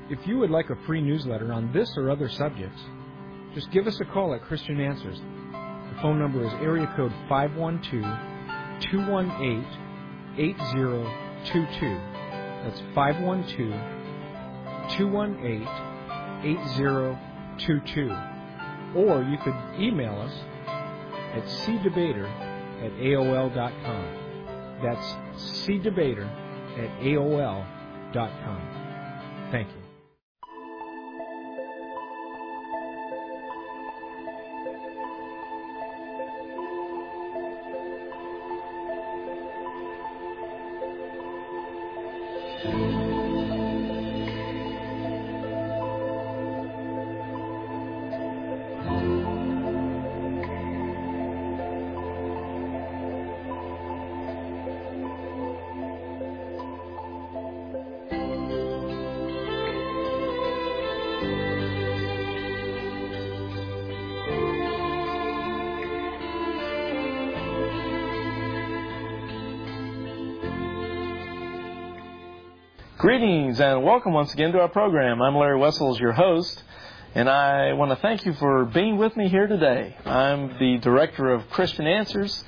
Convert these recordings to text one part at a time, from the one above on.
If you would like a free newsletter on this or other subjects, just give us a call at Christian Answers. The phone number is area code 512-218-8022. That's 512-218-8022. Or you could email us at cdebater@aol.com. That's cdebater@aol.com. Thank you. Greetings and welcome once again to our program. I'm Larry Wessels, your host, and I want to thank you for being with me here today. I'm the director of Christian Answers,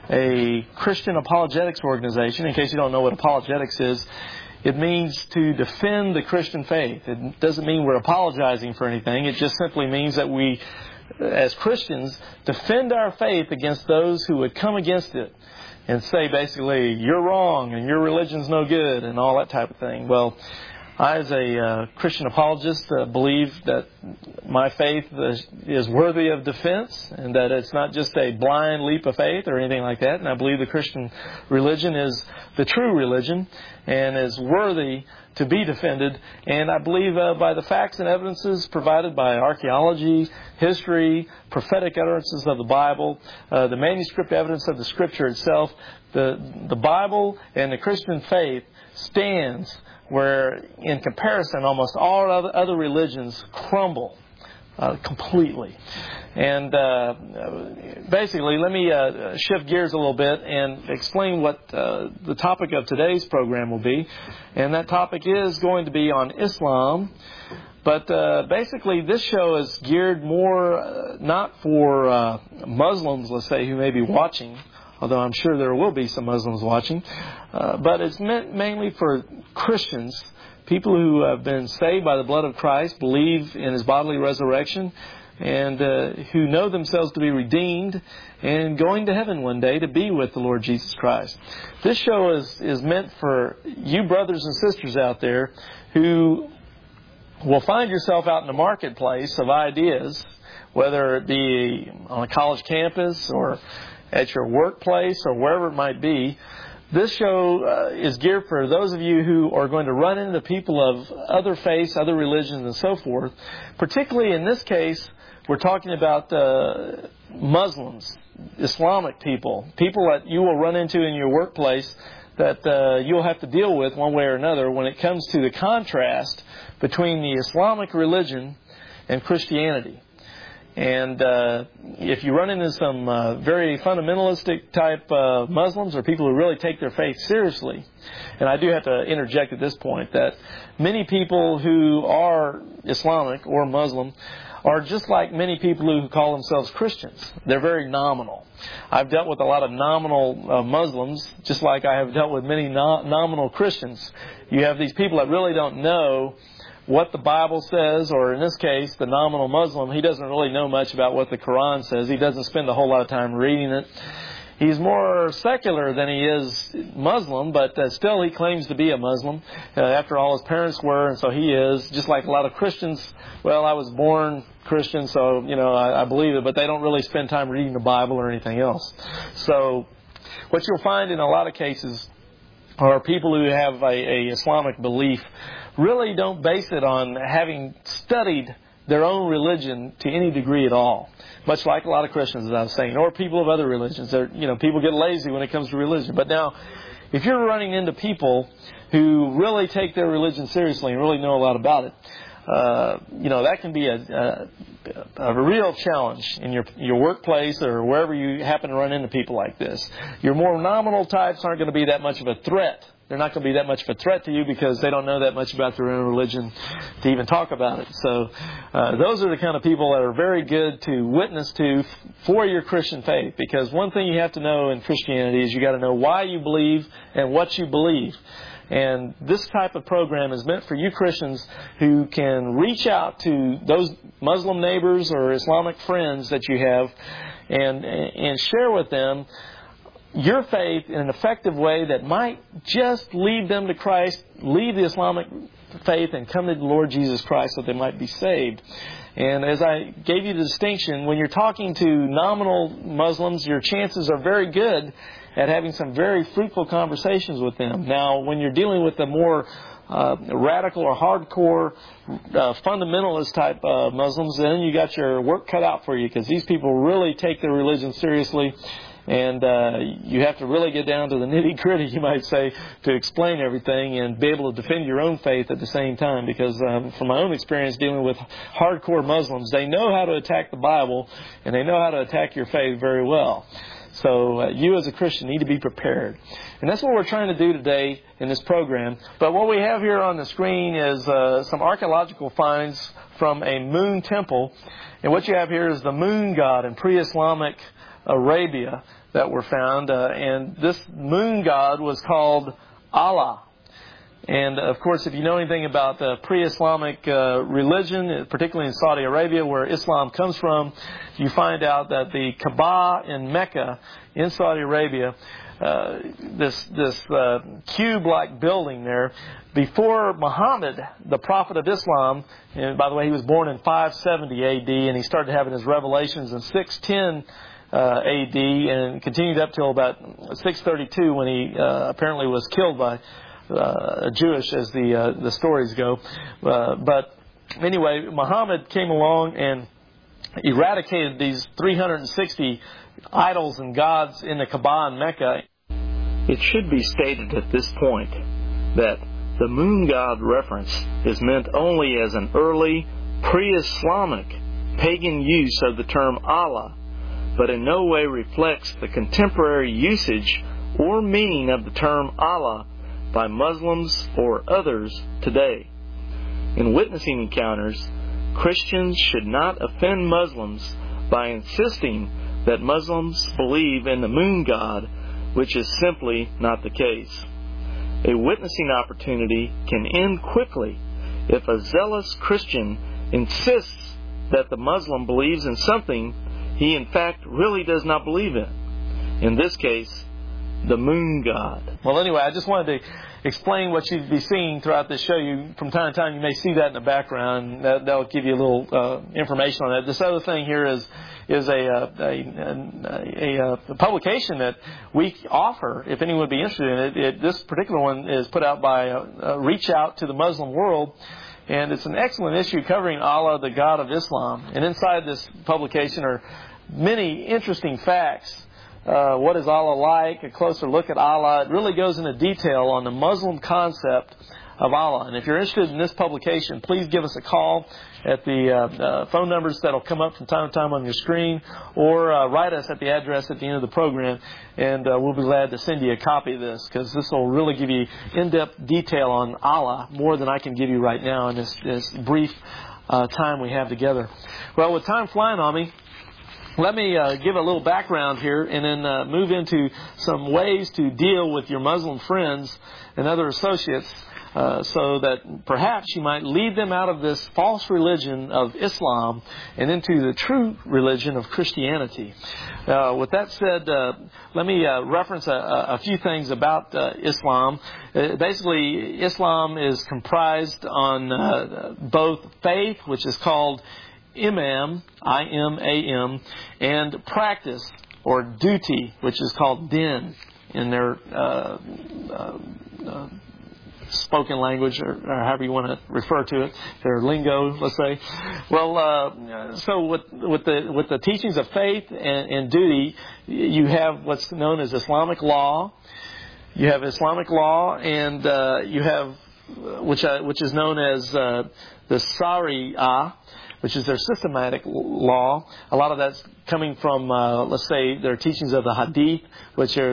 a Christian apologetics organization. In case you don't know what apologetics is, it means to defend the Christian faith. It doesn't mean we're apologizing for anything. It just simply means that we, as Christians, defend our faith against those who would come against it and say basically, you're wrong and your religion's no good and all that type of thing. Well, I, as a Christian apologist, believe that my faith is worthy of defense and that it's not just a blind leap of faith or anything like that. And I believe the Christian religion is the true religion and is worthy to be defended. And I believe by the facts and evidences provided by archaeology, history, prophetic utterances of the Bible, the manuscript evidence of the Scripture itself, the Bible and the Christian faith stands where, in comparison, almost all other religions crumble completely. And basically, let me shift gears a little bit and explain what the topic of today's program will be. And that topic is going to be on Islam. But basically, this show is geared more not for Muslims, let's say, who may be watching, although I'm sure there will be some Muslims watching. But it's meant mainly for Christians, people who have been saved by the blood of Christ, believe in His bodily resurrection, and who know themselves to be redeemed and going to heaven one day to be with the Lord Jesus Christ. This show is meant for you brothers and sisters out there who will find yourself out in the marketplace of ideas, whether it be on a college campus or at your workplace or wherever it might be. This show is geared for those of you who are going to run into people of other faiths, other religions, and so forth. Particularly in this case, we're talking about Muslims, Islamic people that you will run into in your workplace that you'll have to deal with one way or another when it comes to the contrast between the Islamic religion and Christianity. And if you run into some very fundamentalistic type Muslims or people who really take their faith seriously, and I do have to interject at this point that many people who are Islamic or Muslim are just like many people who call themselves Christians. They're very nominal. I've dealt with a lot of nominal Muslims, just like I have dealt with many nominal Christians. You have these people that really don't know what the Bible says, or in this case, the nominal Muslim, he doesn't really know much about what the Quran says. He doesn't spend a whole lot of time reading it. He's more secular than he is Muslim, but still he claims to be a Muslim. After all, his parents were, and so he is. Just like a lot of Christians, well, I was born Christian, so, I believe it, but they don't really spend time reading the Bible or anything else. So what you'll find in a lot of cases are people who have a Islamic belief really don't base it on having studied their own religion to any degree at all. Much like a lot of Christians, as I was saying, or people of other religions. People get lazy when it comes to religion. But now, if you're running into people who really take their religion seriously and really know a lot about it, that can be a real challenge in your workplace or wherever you happen to run into people like this. Your more nominal types aren't going to be that much of a threat they're not going to be that much of a threat to you because they don't know that much about their own religion to even talk about it. So those are the kind of people that are very good to witness to for your Christian faith. Because one thing you have to know in Christianity is you got to know why you believe and what you believe. And this type of program is meant for you Christians who can reach out to those Muslim neighbors or Islamic friends that you have and share with them your faith in an effective way that might just lead them to Christ, leave the Islamic faith and come to the Lord Jesus Christ so they might be saved. And as I gave you the distinction, when you're talking to nominal Muslims, your chances are very good at having some very fruitful conversations with them. Now, when you're dealing with the more radical or hardcore fundamentalist type Muslims, then you got your work cut out for you, because these people really take their religion seriously. And you have to really get down to the nitty-gritty, you might say, to explain everything and be able to defend your own faith at the same time. Because from my own experience dealing with hardcore Muslims, they know how to attack the Bible and they know how to attack your faith very well. So you as a Christian need to be prepared. And that's what we're trying to do today in this program. But what we have here on the screen is some archaeological finds from a moon temple. And what you have here is the moon god in pre-Islamic Arabia that were found. And this moon god was called Allah. And, of course, if you know anything about the pre-Islamic religion, particularly in Saudi Arabia, where Islam comes from, you find out that the Kaaba in Mecca, in Saudi Arabia, this cube-like building there, before Muhammad, the prophet of Islam, and by the way, he was born in 570 A.D., and he started having his revelations in 610 A.D., and continued up till about 632 when he apparently was killed by Jewish, as the stories go. But anyway, Muhammad came along and eradicated these 360 idols and gods in the Kaaba in Mecca. It should be stated at this point that the moon god reference is meant only as an early pre-Islamic pagan use of the term Allah, but in no way reflects the contemporary usage or meaning of the term Allah by Muslims or others today. In witnessing encounters, Christians should not offend Muslims by insisting that Muslims believe in the moon god, which is simply not the case. A witnessing opportunity can end quickly if a zealous Christian insists that the Muslim believes in something he in fact really does not believe in. In this case, the moon god. Well, anyway, I just wanted to explain what you'd be seeing throughout this show. You, from time to time, you may see that in the background. That'll give you a little information on that. This other thing here is a publication that we offer if anyone would be interested in it. This particular one is put out by Reach Out to the Muslim World. And it's an excellent issue covering Allah, the God of Islam. And inside this publication are many interesting facts. What is Allah like? A closer look at Allah. It really goes into detail on the Muslim concept of Allah. And if you're interested in this publication, please give us a call at the phone numbers that will come up from time to time on your screen, or write us at the address at the end of the program, and we'll be glad to send you a copy of this, because this will really give you in-depth detail on Allah, more than I can give you right now in this brief time we have together. Well, with time flying on me, let me give a little background here and then move into some ways to deal with your Muslim friends and other associates so that perhaps you might lead them out of this false religion of Islam and into the true religion of Christianity. With that said, let me reference a few things about Islam. Basically, Islam is comprised on both faith, which is called Imam, I-M-A-M, and practice, or duty, which is called din in their spoken language, or however you want to refer to it, their lingo, let's say. Well, so with the teachings of faith and duty, you have what's known as Islamic law. You have Islamic law, and you have which is known as the Sharia, which is their systematic law. A lot of that's coming from, let's say, their teachings of the Hadith, which are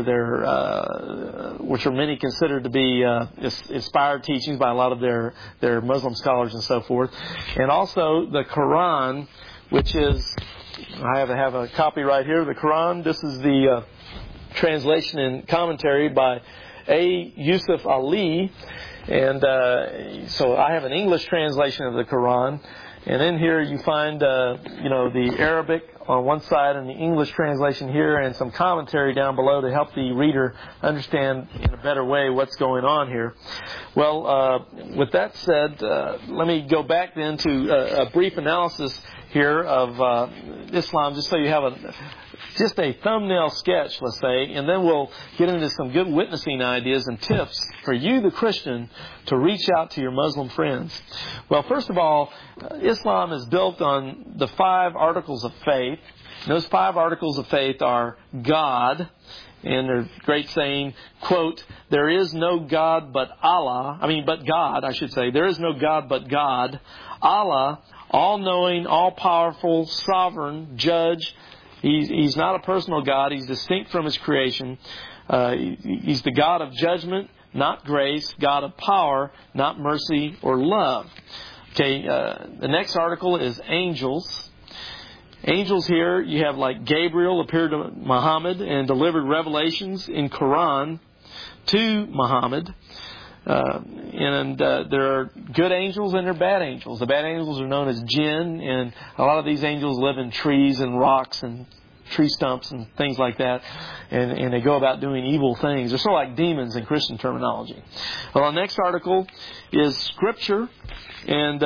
many considered to be inspired teachings by a lot of their Muslim scholars and so forth. And also the Quran, which is, I have a copy right here. The Quran. This is the translation and commentary by A. Yusuf Ali, and so I have an English translation of the Quran. And in here you find, the Arabic on one side and the English translation here, and some commentary down below to help the reader understand in a better way what's going on here. Well, with that said, let me go back then to a brief analysis here of Islam, just so you have just a thumbnail sketch, let's say, and then we'll get into some good witnessing ideas and tips for you, the Christian, to reach out to your Muslim friends. Well, first of all, Islam is built on the 5 articles of faith. And those 5 articles of faith are God, and their great saying, quote, there is no God but Allah, but God, I should say. There is no God but God. Allah, all-knowing, all-powerful, sovereign, judge. He's not a personal God. He's distinct from His creation. He's the God of judgment, not grace. God of power, not mercy or love. Okay, the next article is angels. Angels here, you have like Gabriel appeared to Muhammad and delivered revelations in Quran to Muhammad. There are good angels and there are bad angels. The bad angels are known as jinn, and a lot of these angels live in trees and rocks and tree stumps and things like that, and they go about doing evil things. They're sort of like demons in Christian terminology. Well, the next article is Scripture, and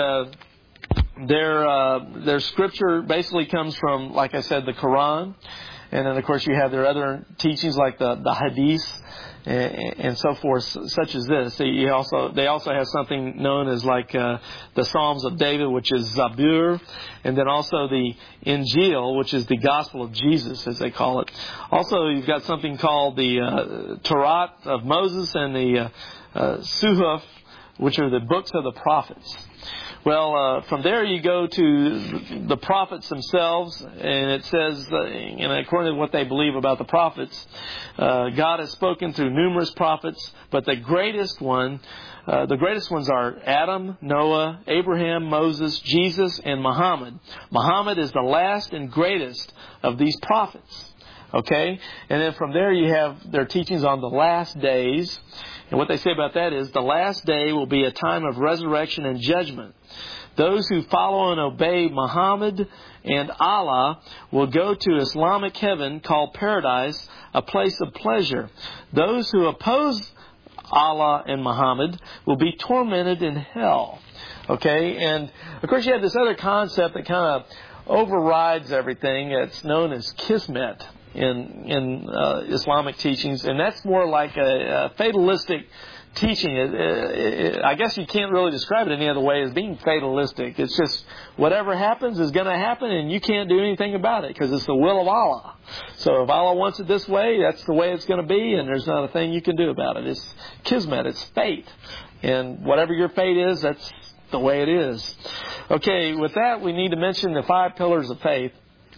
their Scripture basically comes from, like I said, the Quran, and then of course you have their other teachings like the Hadith and so forth, such as this. They also have something known as like the Psalms of David, which is Zabur, and then also the Injil, which is the Gospel of Jesus, as they call it. Also, you've got something called the Torah of Moses and the Suhuf, which are the books of the prophets. Well, from there you go to the prophets themselves, and it says, according to what they believe about the prophets, God has spoken through numerous prophets, but the greatest ones are Adam, Noah, Abraham, Moses, Jesus, and Muhammad. Muhammad is the last and greatest of these prophets. Okay? And then from there you have their teachings on the last days. And what they say about that is the last day will be a time of resurrection and judgment. Those who follow and obey Muhammad and Allah will go to Islamic heaven called paradise, a place of pleasure. Those who oppose Allah and Muhammad will be tormented in hell. Okay? And of course you have this other concept that kind of overrides everything. It's known as Kismet in Islamic teachings, and that's more like a fatalistic teaching. I guess you can't really describe it any other way as being fatalistic. It's just whatever happens is going to happen, and you can't do anything about it because it's the will of Allah. So if Allah wants it this way, that's the way it's going to be, and there's not a thing you can do about it. It's Kismet, it's fate, and whatever your fate is, that's the way it is. Okay, with that, we need to mention the 5 pillars of faith.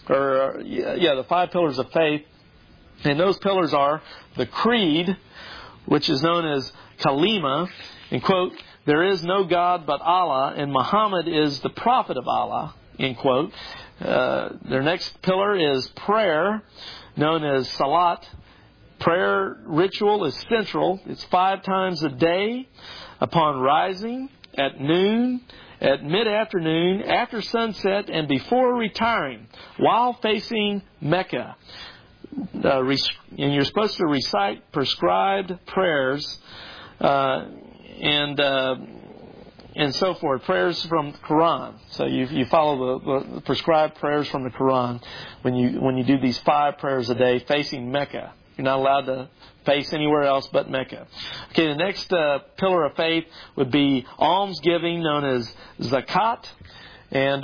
The 5 pillars of faith. And those pillars are the creed, which is known as Kalima, and quote, there is no God but Allah, and Muhammad is the prophet of Allah, end quote. Their next pillar is prayer, known as Salat. Prayer ritual is central. It's 5 times a day, upon rising, at noon, at mid-afternoon, after sunset, and before retiring, while facing Mecca. And you're supposed to recite prescribed prayers and so forth, prayers from the Quran. So you follow the prescribed prayers from the Quran when you do these 5 prayers a day facing Mecca. You're not allowed to face anywhere else but Mecca. Okay, the next pillar of faith would be almsgiving, known as zakat. And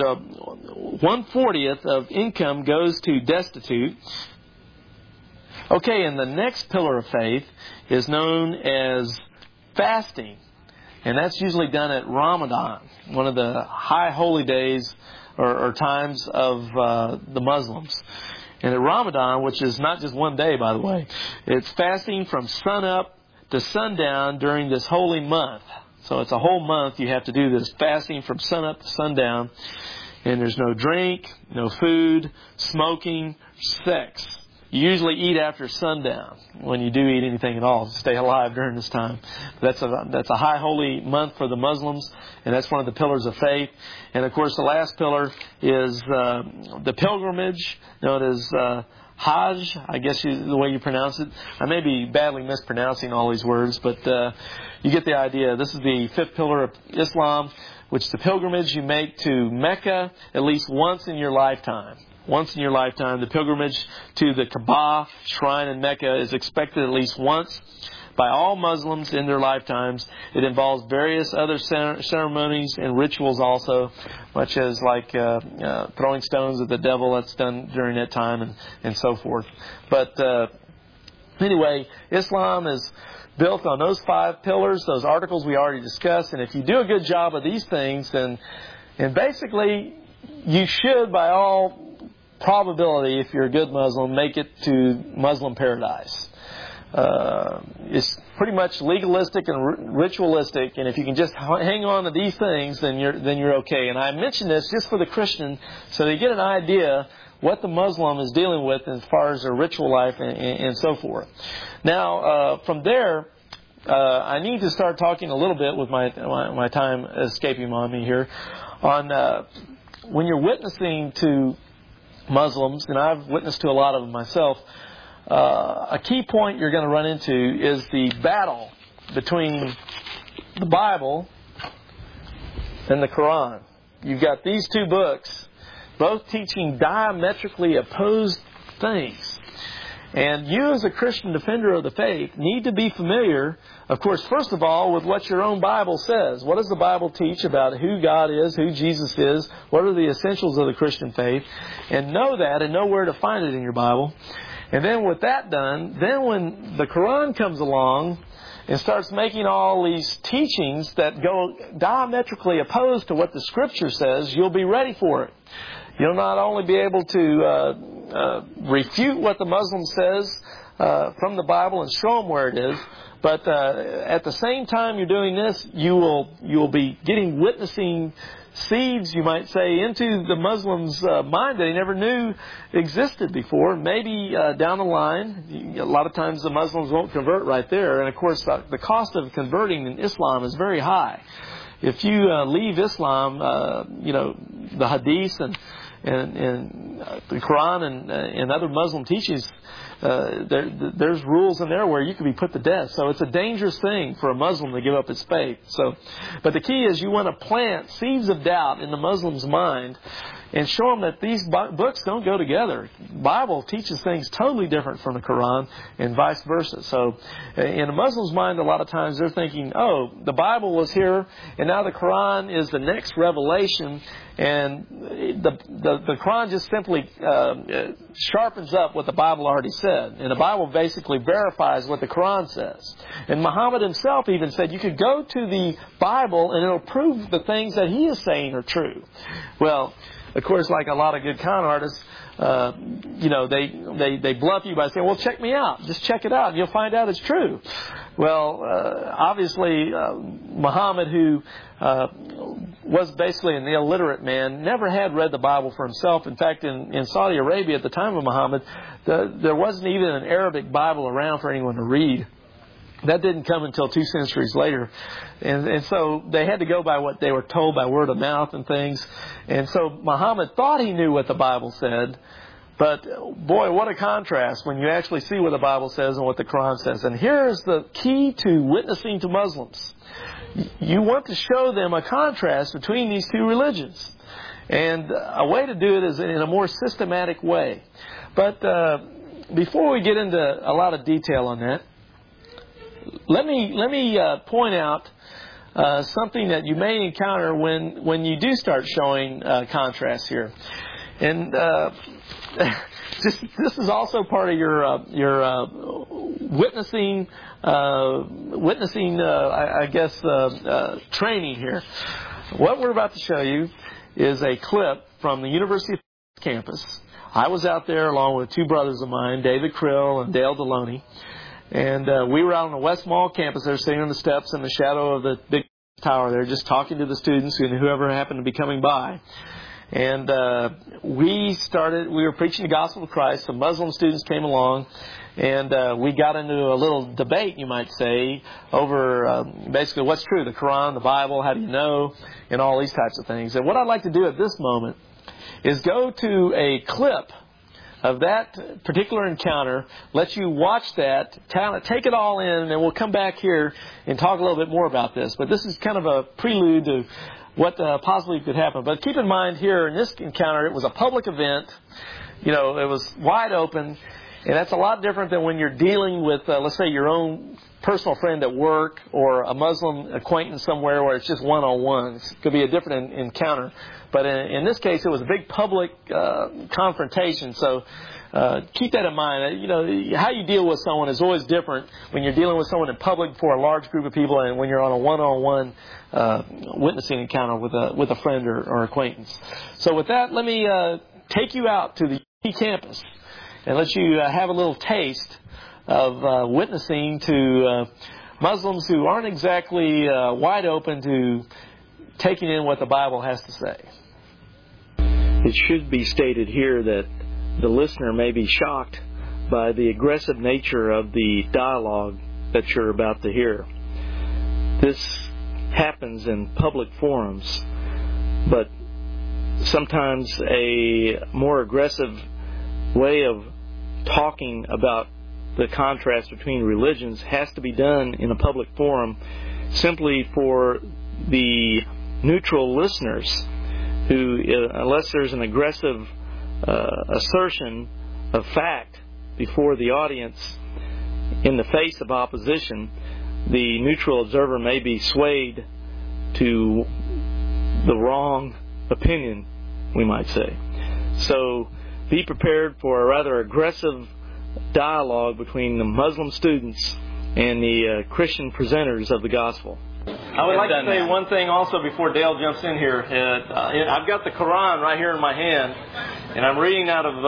1/40 of income goes to destitute. Okay, and the next pillar of faith is known as fasting. And that's usually done at Ramadan, one of the high holy days or times of the Muslims. And at Ramadan, which is not just one day, by the way, it's fasting from sunup to sundown during this holy month. So it's a whole month you have to do this, fasting from sunup to sundown. And there's no drink, no food, smoking, sex. You usually eat after sundown when you do eat anything at all to stay alive during this time. That's a high holy month for the Muslims, and that's one of the pillars of faith. And of course, the last pillar is the pilgrimage, known as Hajj, I guess the way you pronounce it. I may be badly mispronouncing all these words, but you get the idea. This is the fifth pillar of Islam, which is the pilgrimage you make to Mecca at least once in your lifetime. Once in your lifetime. The pilgrimage to the Kaaba shrine in Mecca is expected at least once by all Muslims in their lifetimes. It involves various other ceremonies and rituals also, much as like throwing stones at the devil. That's done during that time and so forth. But anyway, Islam is built on those 5 pillars, those articles we already discussed. And if you do a good job of these things, then basically you should, by all probability, if you're a good Muslim, make it to Muslim paradise. It's pretty much legalistic and ritualistic, and if you can just hang on to these things, then you're okay. And I mention this just for the Christian, so they get an idea what the Muslim is dealing with as far as their ritual life and so forth. Now, from there, I need to start talking a little bit with my time escaping on me here on when you're witnessing to Muslims, and I've witnessed to a lot of them myself, a key point you're going to run into is the battle between the Bible and the Quran. You've got these 2 books, both teaching diametrically opposed things. And you, as a Christian defender of the faith, need to be familiar, of course, first of all, with what your own Bible says. What does the Bible teach about who God is, who Jesus is? What are the essentials of the Christian faith? And know that and know where to find it in your Bible. And then with that done, then when the Quran comes along and starts making all these teachings that go diametrically opposed to what the Scripture says, you'll be ready for it. You'll not only be able to refute what the Muslim says from the Bible and show them where it is, but at the same time you're doing this, you will be witnessing seeds, you might say, into the Muslim's mind that he never knew existed before. Maybe down the line, a lot of times the Muslims won't convert right there, and of course the cost of converting in Islam is very high. If you leave Islam, the Hadith and the Quran and other Muslim teachings, there's rules in there where you can be put to death. So it's a dangerous thing for a Muslim to give up his faith. But the key is you want to plant seeds of doubt in the Muslim's mind and show them that these books don't go together. The Bible teaches things totally different from the Quran and vice versa. So in a Muslim's mind, a lot of times they're thinking, oh, the Bible was here and now the Quran is the next revelation, and the Quran just simply sharpens up what the Bible already said. And the Bible basically verifies what the Quran says. And Muhammad himself even said you could go to the Bible and it'll prove the things that he is saying are true. Well, of course, like a lot of good con artists, they bluff you by saying, well, check me out. Just check it out and you'll find out it's true. Well, obviously, Muhammad, who was basically an illiterate man, never had read the Bible for himself. In fact, in Saudi Arabia at the time of Muhammad, there wasn't even an Arabic Bible around for anyone to read. That didn't come until 2 centuries later. And so they had to go by what they were told by word of mouth and things. And so Muhammad thought he knew what the Bible said. But boy, what a contrast when you actually see what the Bible says and what the Quran says. And here's the key to witnessing to Muslims. You want to show them a contrast between these 2 religions. And a way to do it is in a more systematic way. But before we get into a lot of detail on that, let me point out something that you may encounter when you do start showing contrast here, and this is also part of your witnessing witnessing, training here. What we're about to show you is a clip from the University of campus. I was out there along with two brothers of mine, David Krill and Dale Deloney, and we were out on the West Mall campus there, sitting on the steps in the shadow of the big tower there, just talking to the students and whoever happened to be coming by. And we were preaching the gospel of Christ. Some Muslim students came along, and we got into a little debate, you might say, over basically what's true, the Quran, the Bible, how do you know, and all these types of things. And what I'd like to do at this moment is go to a clip of that particular encounter, let you watch that, take it all in, and then we'll come back here and talk a little bit more about this. But this is kind of a prelude to what possibly could happen. But keep in mind here, in this encounter, it was a public event. You know, it was wide open. And that's a lot different than when you're dealing with, let's say, your own personal friend at work or a Muslim acquaintance somewhere where it's just one-on-one. It could be a different encounter. But in this case, it was a big public confrontation. So keep that in mind. You know, how you deal with someone is always different when you're dealing with someone in public before a large group of people and when you're on a one-on-one witnessing encounter with a friend or acquaintance. So with that, let me take you out to the campus and let you have a little taste of witnessing to Muslims who aren't exactly wide open to taking in what the Bible has to say. It should be stated here that the listener may be shocked by the aggressive nature of the dialogue that you're about to hear. This happens in public forums, but sometimes a more aggressive way of talking about the contrast between religions has to be done in a public forum simply for the neutral listeners who, unless there's an aggressive assertion of fact before the audience in the face of opposition, the neutral observer may be swayed to the wrong opinion, we might say. So be prepared for a rather aggressive dialogue between the Muslim students and the Christian presenters of the gospel. I would like to say one thing also before Dale jumps in here. I've got the Quran right here in my hand, and I'm reading out of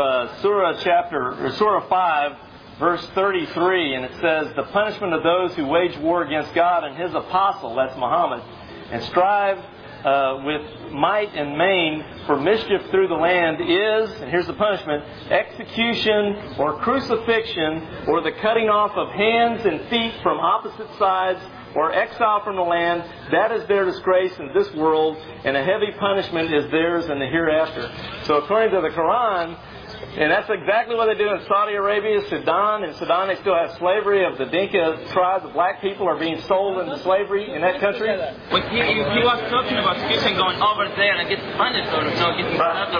Surah 5, verse 33, and it says, "The punishment of those who wage war against God and His apostle," that's Muhammad, "and strive with might and main for mischief through the land is," and here's the punishment, "execution or crucifixion or the cutting off of hands and feet from opposite sides or exile from the land. That is their disgrace in this world, and a heavy punishment is theirs in the hereafter." So according to the Quran, and that's exactly what they do in Saudi Arabia, Sudan. In Sudan, they still have slavery of the Dinka tribe. The black people are being sold into slavery in that country. But he was talking about Christian going over there and getting punished or getting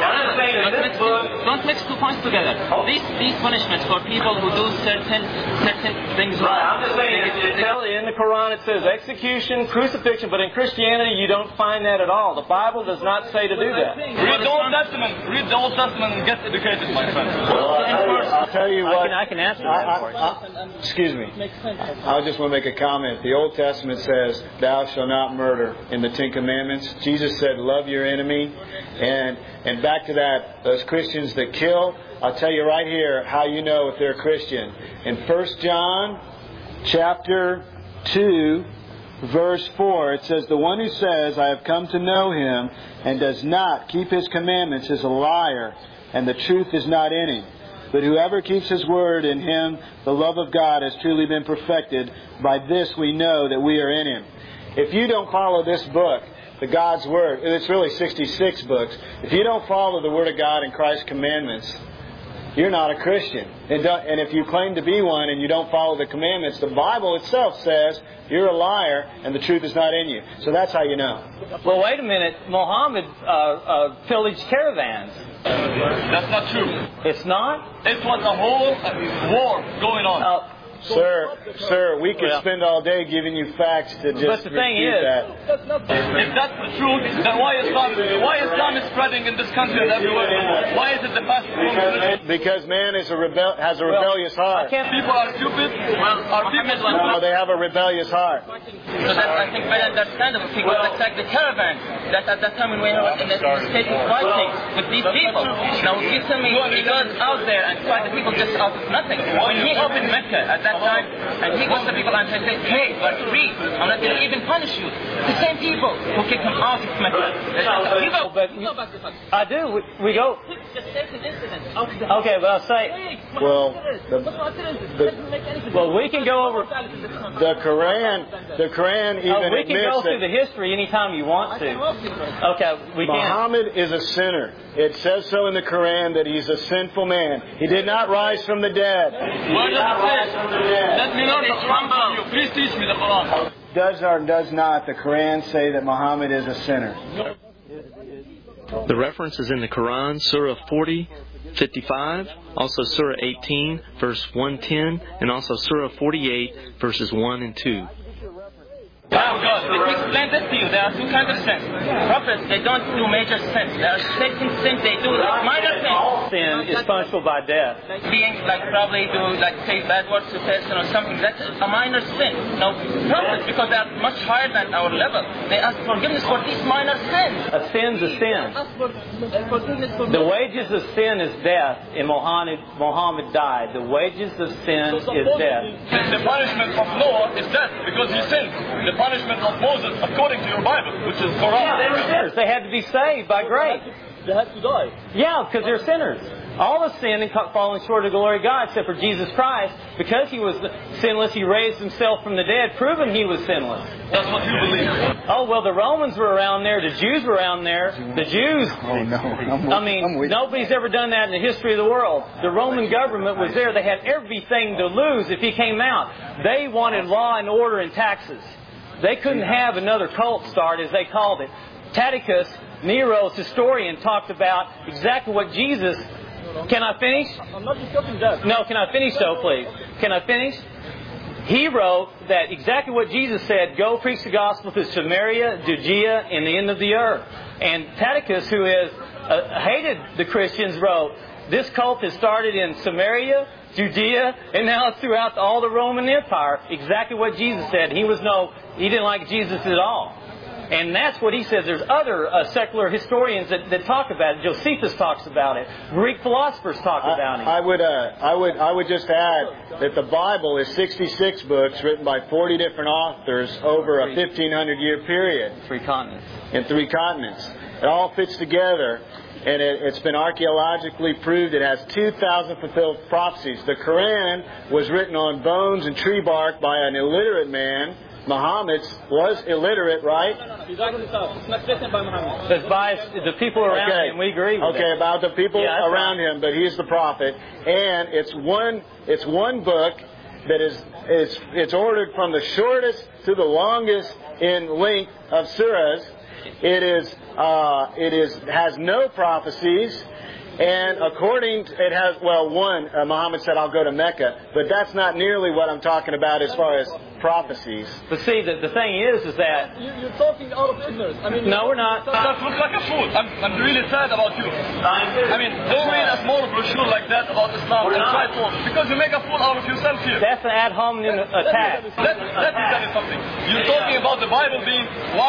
Don't mix two points together. These punishments for people who do certain things right. I'm just saying, in the Quran it says execution, crucifixion, but in Christianity you don't find that at all. The Bible does not say to do that. Read the Old Testament and get educated, my friend. I'll tell you what. I can answer that. Excuse me. I just want to make a comment. The Old Testament says, "Thou shalt not murder" in the Ten Commandments. Jesus said, "Love your enemy." And back to that, those Christians that kill, I'll tell you right here how you know if they're Christian. In 1 John chapter 2, verse 4, it says, "The one who says, 'I have come to know Him,' and does not keep His commandments is a liar, and the truth is not in him. But whoever keeps His word, in him the love of God has truly been perfected. By this we know that we are in Him." If you don't follow this book, the God's Word, it's really 66 books. If you don't follow the Word of God and Christ's commandments, you're not a Christian. And if you claim to be one and you don't follow the commandments, the Bible itself says you're a liar and the truth is not in you. So that's how you know. Well, wait a minute. Muhammad pillaged caravans. That's not true. It's not? It was a whole war going on. Sir, we could spend all day giving you facts to just But the thing is, that. If that's the truth, then why Islam is spreading in this country and everywhere? Why is it the fastest growing religion? Because man has a rebellious heart. People are stupid. Well, are people stupid? No, they have a rebellious heart. So that's, I think, very understandable. People attack the caravan. That at that time when we were in the state fighting with these people. Now, you tell me he goes out there and fight the people just out of nothing. When he opened Mecca at that time, and he goes to people and says, hey, you are free. I'm not going to even punish you. The same people who kicked him out of Mecca. I do. We go. Okay, but I'll say. Well, we can go over. The Quran even we can admits go through that the history anytime you want to. Okay, we can. Muhammad is a sinner. It says so in the Quran that he's a sinful man. He did not rise from the dead. Where does it say? Let me learn the Quran from you. Please teach me the Quran. Does or does not the Quran say that Muhammad is a sinner? The reference is in the Quran, Surah 40:55, also Surah 18, verse 110, and also Surah 48, verses 1 and 2. God, let me explain this to you. There are two kinds of sins. Prophets, they don't do major sins. There are certain sins they do, like minor sins. Sin is punishable by death. Being like probably do like say bad words to a person or something. That's a minor sin. Now, prophets, because they are much higher than our level, they ask forgiveness for these minor sins. A sin's a sin. The wages of sin is death. And Muhammad died. The wages of sin is death. The punishment of Noah is death because he sinned. The punishment of Moses, according to your Bible, which is Quran. Yeah, they were sinners. They had to be saved by grace. They had to die. Yeah, because they're sinners. All have sinned and fallen short of the glory of God, except for Jesus Christ. Because He was sinless, He raised Himself from the dead, proving He was sinless. That's what you believe. Oh, well, the Romans were around there. The Jews were around there. The Jews... Oh, no. Nobody's ever done that in the history of the world. The Roman government was there. They had everything to lose if He came out. They wanted law and order and taxes. They couldn't have another cult start, as they called it. Tacitus, Nero's historian, talked about exactly what Jesus... Can I finish? I'm not discussing that. No, can I finish though, please? Can I finish? He wrote that exactly what Jesus said, go preach the gospel to Samaria, Judea, and the end of the earth. And Tacitus, who hated the Christians, wrote, this cult has started in Samaria, Judea, and now it's throughout all the Roman Empire. Exactly what Jesus said. He didn't like Jesus at all. And that's what he says. There's other secular historians that talk about it. Josephus talks about it. Greek philosophers talk about it. I would just add that the Bible is 66 books written by 40 different authors over a 1,500-year period. 3 continents. In 3 continents. It all fits together. And it's been archaeologically proved it has 2,000 fulfilled prophecies. The Quran was written on bones and tree bark by an illiterate man. Muhammad was illiterate, right? It's by the people around him. We agree with that. Okay, about the people around him, but he's the prophet. And it's one book that it's ordered from the shortest to the longest in length of surahs. It has no prophecies, and Muhammad said, I'll go to Mecca, but that's not nearly what I'm talking about as far as prophecies. But see, the thing is that... You're talking out of ignorance. I mean, no, we're not. That looks like a fool. I'm really sad about you. I mean, don't read a small brochure like that about Islam and try to... Because you make a fool out of yourself here. That's an ad hominem attack. Let me tell you something. You're talking about the Bible being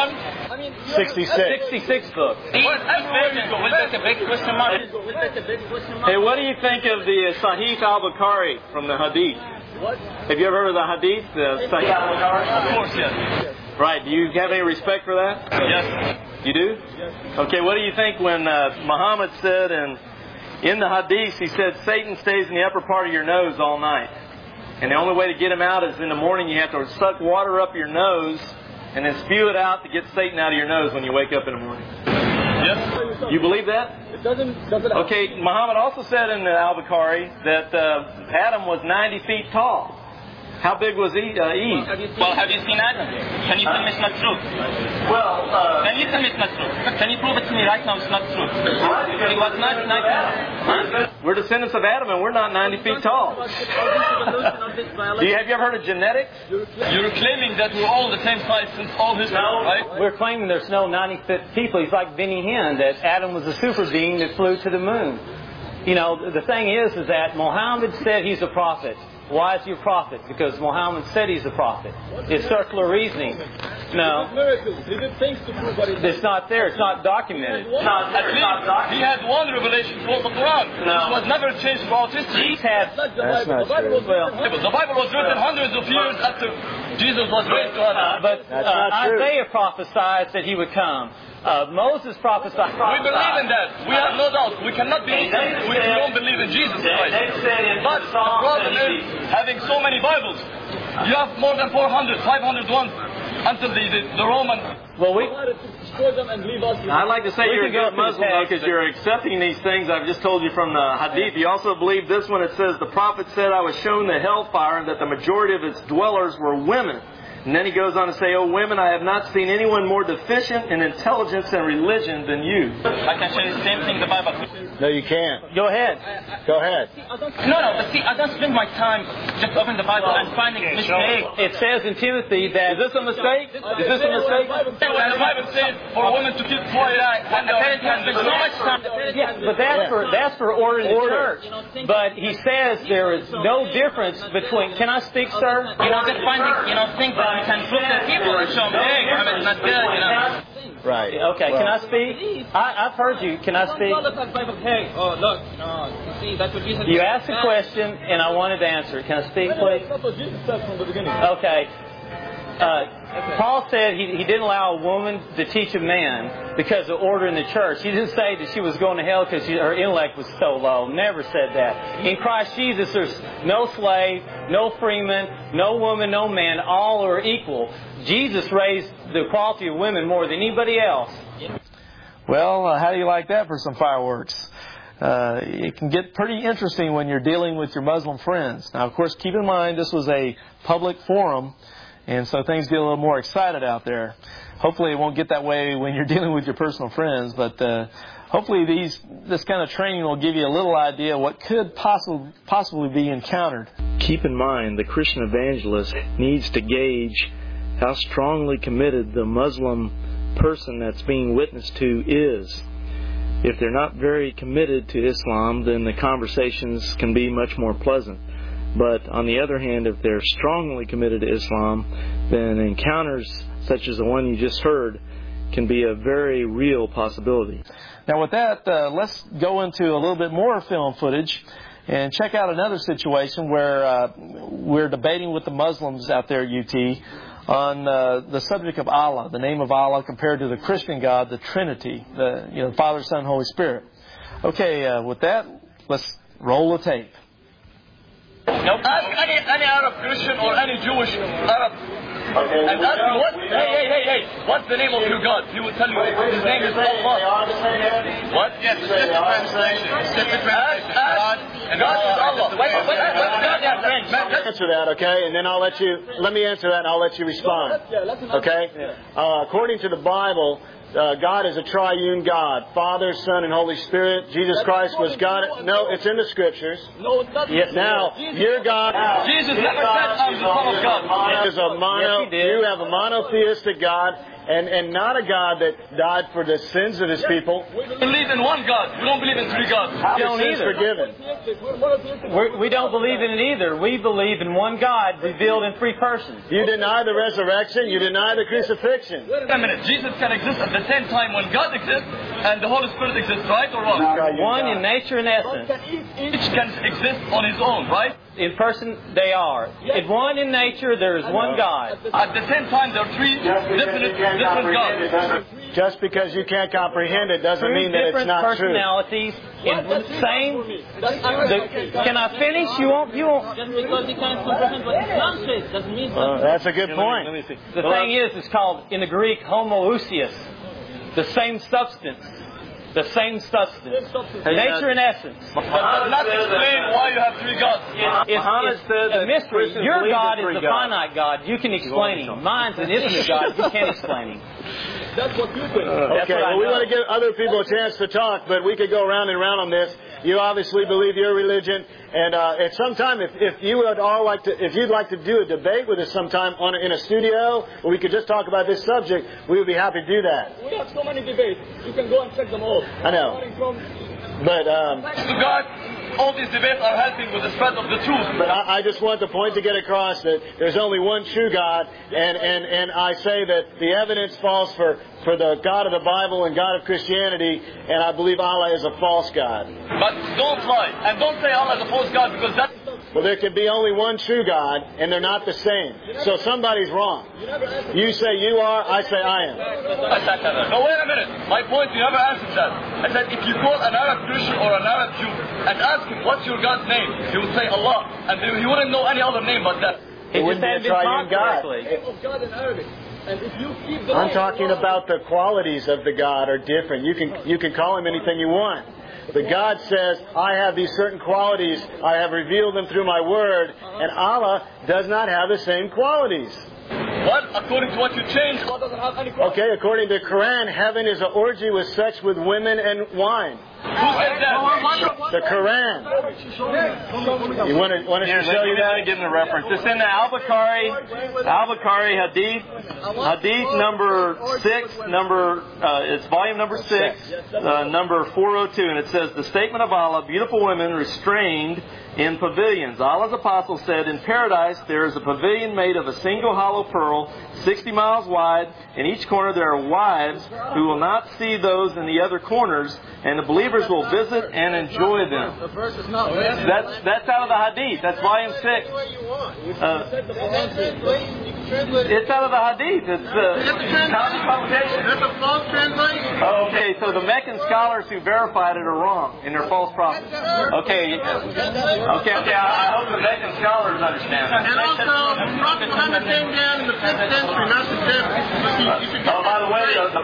66 books. We'll take a big question mark. Hey, what do you think of the Sahih al-Bukhari from the Hadith? What? Have you ever heard of the Hadith? The Sahih al-Bukhari? Of course, yes. Right. Do you have any respect for that? Yes. You do? Yes. Okay, what do you think when Muhammad said in the Hadith, he said, Satan stays in the upper part of your nose all night. And the only way to get him out is in the morning you have to suck water up your nose and then spew it out to get Satan out of your nose when you wake up in the morning. Yes. You believe that? It doesn't Okay, Muhammad also said in the Al-Bukhari that Adam was 90 feet tall. How big was Eve? Well, have you seen Adam? Can you tell me it's not true? Well, can you tell me it's not true? Can you prove it's me right now it's not true. He was not 90. We're descendants of Adam and we're not 90 feet tall. Have you ever heard of genetics? You're claiming that we're all the same size since all history, right? We're claiming there's no 90-foot people. He's like Benny Hinn, that Adam was a super being that flew to the moon. You know, the thing is that Muhammad said he's a prophet. Why is he a prophet? Because Muhammad said he's a prophet. It's circular reasoning. No. It's not there. It's not documented. He had one revelation called the Quran. No. It was never changed throughout history. That's not true. The Bible was written hundreds of years after Jesus was raised to heaven. But That's not true. Isaiah prophesied that he would come. Moses prophesied. We believe in that. We have no doubt. We cannot believe if we don't believe in Jesus Christ. But the problem is having so many Bibles. You have more than 400, 500 ones until the Roman. Well, I'd like to say you're a good Muslim because you're accepting these things I've just told you from the Hadith. You also believe this one. It says, the prophet said, I was shown the hellfire and that the majority of its dwellers were women. And then he goes on to say, oh, women, I have not seen anyone more deficient in intelligence and religion than you. I can say the same thing the Bible. No, you can't. go ahead. Go ahead. No, but see, I don't spend my time just opening the Bible and finding mistakes. It says in Timothy that... Is this a mistake? Is this a mistake? When the Bible says for a woman to keep quiet, And the parents have spent so much time. Yeah, but that's for order in the church. But he says there is no difference between... Can I speak, sir? Just finding, things that we can prove to people and show them, hey, Muhammad's not good, Right. Okay, can I speak? I've heard you. Can I speak? Hey, oh, look, see, that's what Jesus You asked a question, and I wanted to answer it. Can I speak, please? That's what Jesus said from the beginning. Okay. Paul said he didn't allow a woman to teach a man because of order in the church. He didn't say that she was going to hell because her intellect was so low. Never said that. In Christ Jesus, there's no slave, no freeman, no woman, no man. All are equal. Jesus raised the equality of women more than anybody else. Well, how do you like that for some fireworks? It can get pretty interesting when you're dealing with your Muslim friends. Now, of course, keep in mind this was a public forum, and so things get a little more excited out there. Hopefully it won't get that way when you're dealing with your personal friends, but hopefully this kind of training will give you a little idea what could possibly be encountered. Keep in mind, the Christian evangelist needs to gauge how strongly committed the Muslim person that's being witnessed to is. If they're not very committed to Islam, then the conversations can be much more pleasant. But on the other hand, if they're strongly committed to Islam, then encounters such as the one you just heard can be a very real possibility. Now with that, let's go into a little bit more film footage and check out another situation where we're debating with the Muslims out there at UT on the subject of Allah, the name of Allah compared to the Christian God, the Trinity, the Father, Son, Holy Spirit. Okay, with that, let's roll the tape. Nope. Ask any Arab Christian or any Jewish Arab and ask him hey, what's the name of your God? He will tell you his name is Allah. What? Yes, it's just a translation. It's just a translation. God is Allah. Wait, Answer that, okay? And then let me answer that and I'll let you respond. Okay? According to the Bible, God is a triune God. Father, Son, and Holy Spirit. Jesus Christ was God. No, it's in the Scriptures. No, it's not. Yes, now, your God... Jesus never said, I'm the Son of God. You have a monotheistic God and not a God that died for the sins of His people. We believe in one God. We don't believe in three gods. We don't Sins either. forgiven. We don't believe in it either. We believe in one God revealed in three persons. You deny the resurrection. You deny the crucifixion. Wait a minute. Jesus can exist at the same time when God exists and the Holy Spirit exists, right or wrong? One in nature and essence. Each can exist on his own, right? In person, they are. In one in nature, there is one God. At the same time, there are three different gods. Just because you can't comprehend it doesn't mean that it's not true. Personalities in the same. Can I finish? You won't. Just because you can't comprehend what Islam says doesn't mean That's a good point. The thing is, it's called in the Greek homoousios, the same substance. The same substance. Nature and essence. That does not explain why you have three gods. Muhammad said It's a that mystery. Christians Your believe in God is three the gods. finite God. You can explain Him. Mine's an infinite God. You can't explain Him. That's what you think. Okay, well, we want to give other people a chance to talk, but we could go round and round on this. You obviously believe your religion, and at some time, if you would all like to, if you'd like to do a debate with us sometime in a studio, where we could just talk about this subject, we would be happy to do that. We have so many debates. You can go and check them all. I know. But To God, all these debates are helping with the spread of the truth. But I just want the point to get across that there's only one true God, and I say that the evidence falls for the God of the Bible and God of Christianity, and I believe Allah is a false God. But don't lie. And don't say Allah is a false God, because that's... Well, there can be only one true God, and they're not the same. So somebody's wrong. You say you are, I say I am. No, wait a minute. My point, you never answered that. I said, if you call an Arab Christian or an Arab Jew and ask him, what's your God's name? He would say Allah. And he wouldn't know any other name but that. He It just wouldn't hadn't be been a taught triune God. correctly. Of God in Arabic. And if you keep the... I'm talking about the qualities of the God are different. You can call him anything you want. But God says, I have these certain qualities. I have revealed them through my word. And Allah does not have the same qualities. What? According to what you changed, God doesn't have any qualities. Okay, according to the Quran, heaven is an orgy with sex with women and wine. Who said that? The Quran. You want to show you that? Give them a reference. It's in the Al-Bukhari Hadith number 6, it's volume number 6, number 402, and it says, the statement of Allah, beautiful women restrained in pavilions. Allah's apostle said, in paradise there is a pavilion made of a single hollow pearl, 60 miles wide. In each corner there are wives who will not see those in the other corners, and the believers will visit and enjoy them. That's out of the Hadith. That's volume 6. It's out of the Hadith. It's county publication. Okay, so the Meccan scholars who verified it are wrong in their false prophets. Okay. I hope the Meccan scholars understand that. And also, Prophet Muhammad came down in the 5th century, not the 7th. By the way, the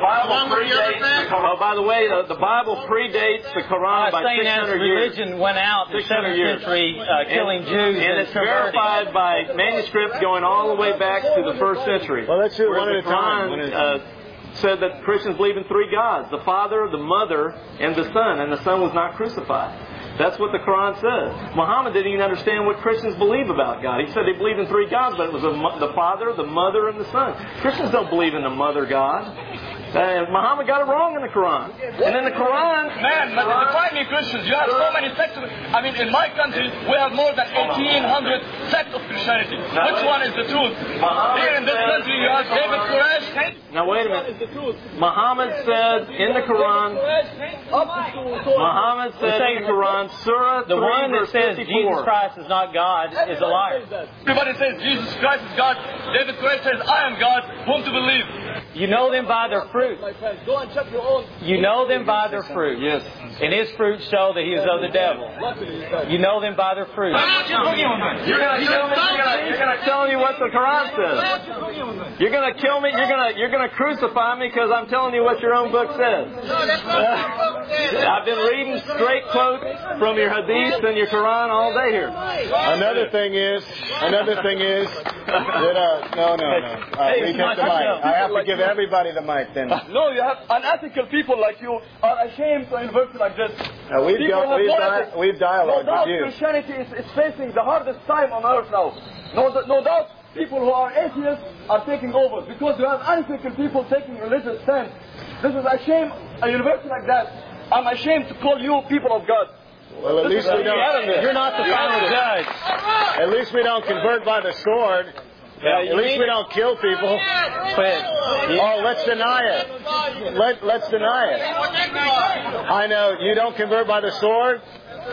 Bible predates the Quran by 600 years. Religion went out in the 7th century, killing Jews and it's verified by manuscripts going all the way back to the 1st century. Well, let's do it one at a time. Quran said that Christians believe in three gods: the Father, the Mother, and the Son. And the Son was not crucified. That's what the Quran says. Muhammad didn't even understand what Christians believe about God. He said they believed in three gods, but it was the Father, the Mother, and the Son. Christians don't believe in the Mother God. Muhammad got it wrong in the Quran. And in the Quran... Man, but define me Christians. You have so many sects. I mean, in my country, we have more than 1,800 sects of Christianity. Which one is the truth? Here in this country, you have David Koresh. Now, wait a minute. Muhammad said in the Quran... Muhammad said in the Quran, Surah 3, the one that verse says 54. Jesus Christ is not God is a liar. Everybody says Jesus Christ is God. David Koresh says, I am God. Whom to believe? You know them by their fruit. My friends, go and check your own. You know them by their fruit. Yes. And his fruit show that he is of the devil. You know them by their fruit. You're going to tell me what the Quran says. You're going to kill me. You're going to crucify me because I'm telling you what your own book says. I've been reading straight quotes from your Hadith and your Quran all day here. Another thing is that no. We take the mic. I have to give everybody the mic then. No, you have unethical people like you are ashamed to invert like this. We've dialogued with you. Christianity is facing the hardest time on earth now. No doubt, people who are atheists are taking over because you have unethical people taking religious stand. This is a shame. A university like that, I'm ashamed to call you people of God. Well, at least we don't. You're not the final judge. At least we don't convert by the sword. At least we don't kill people. Oh, let's deny it. Let's deny it. I know you don't convert by the sword.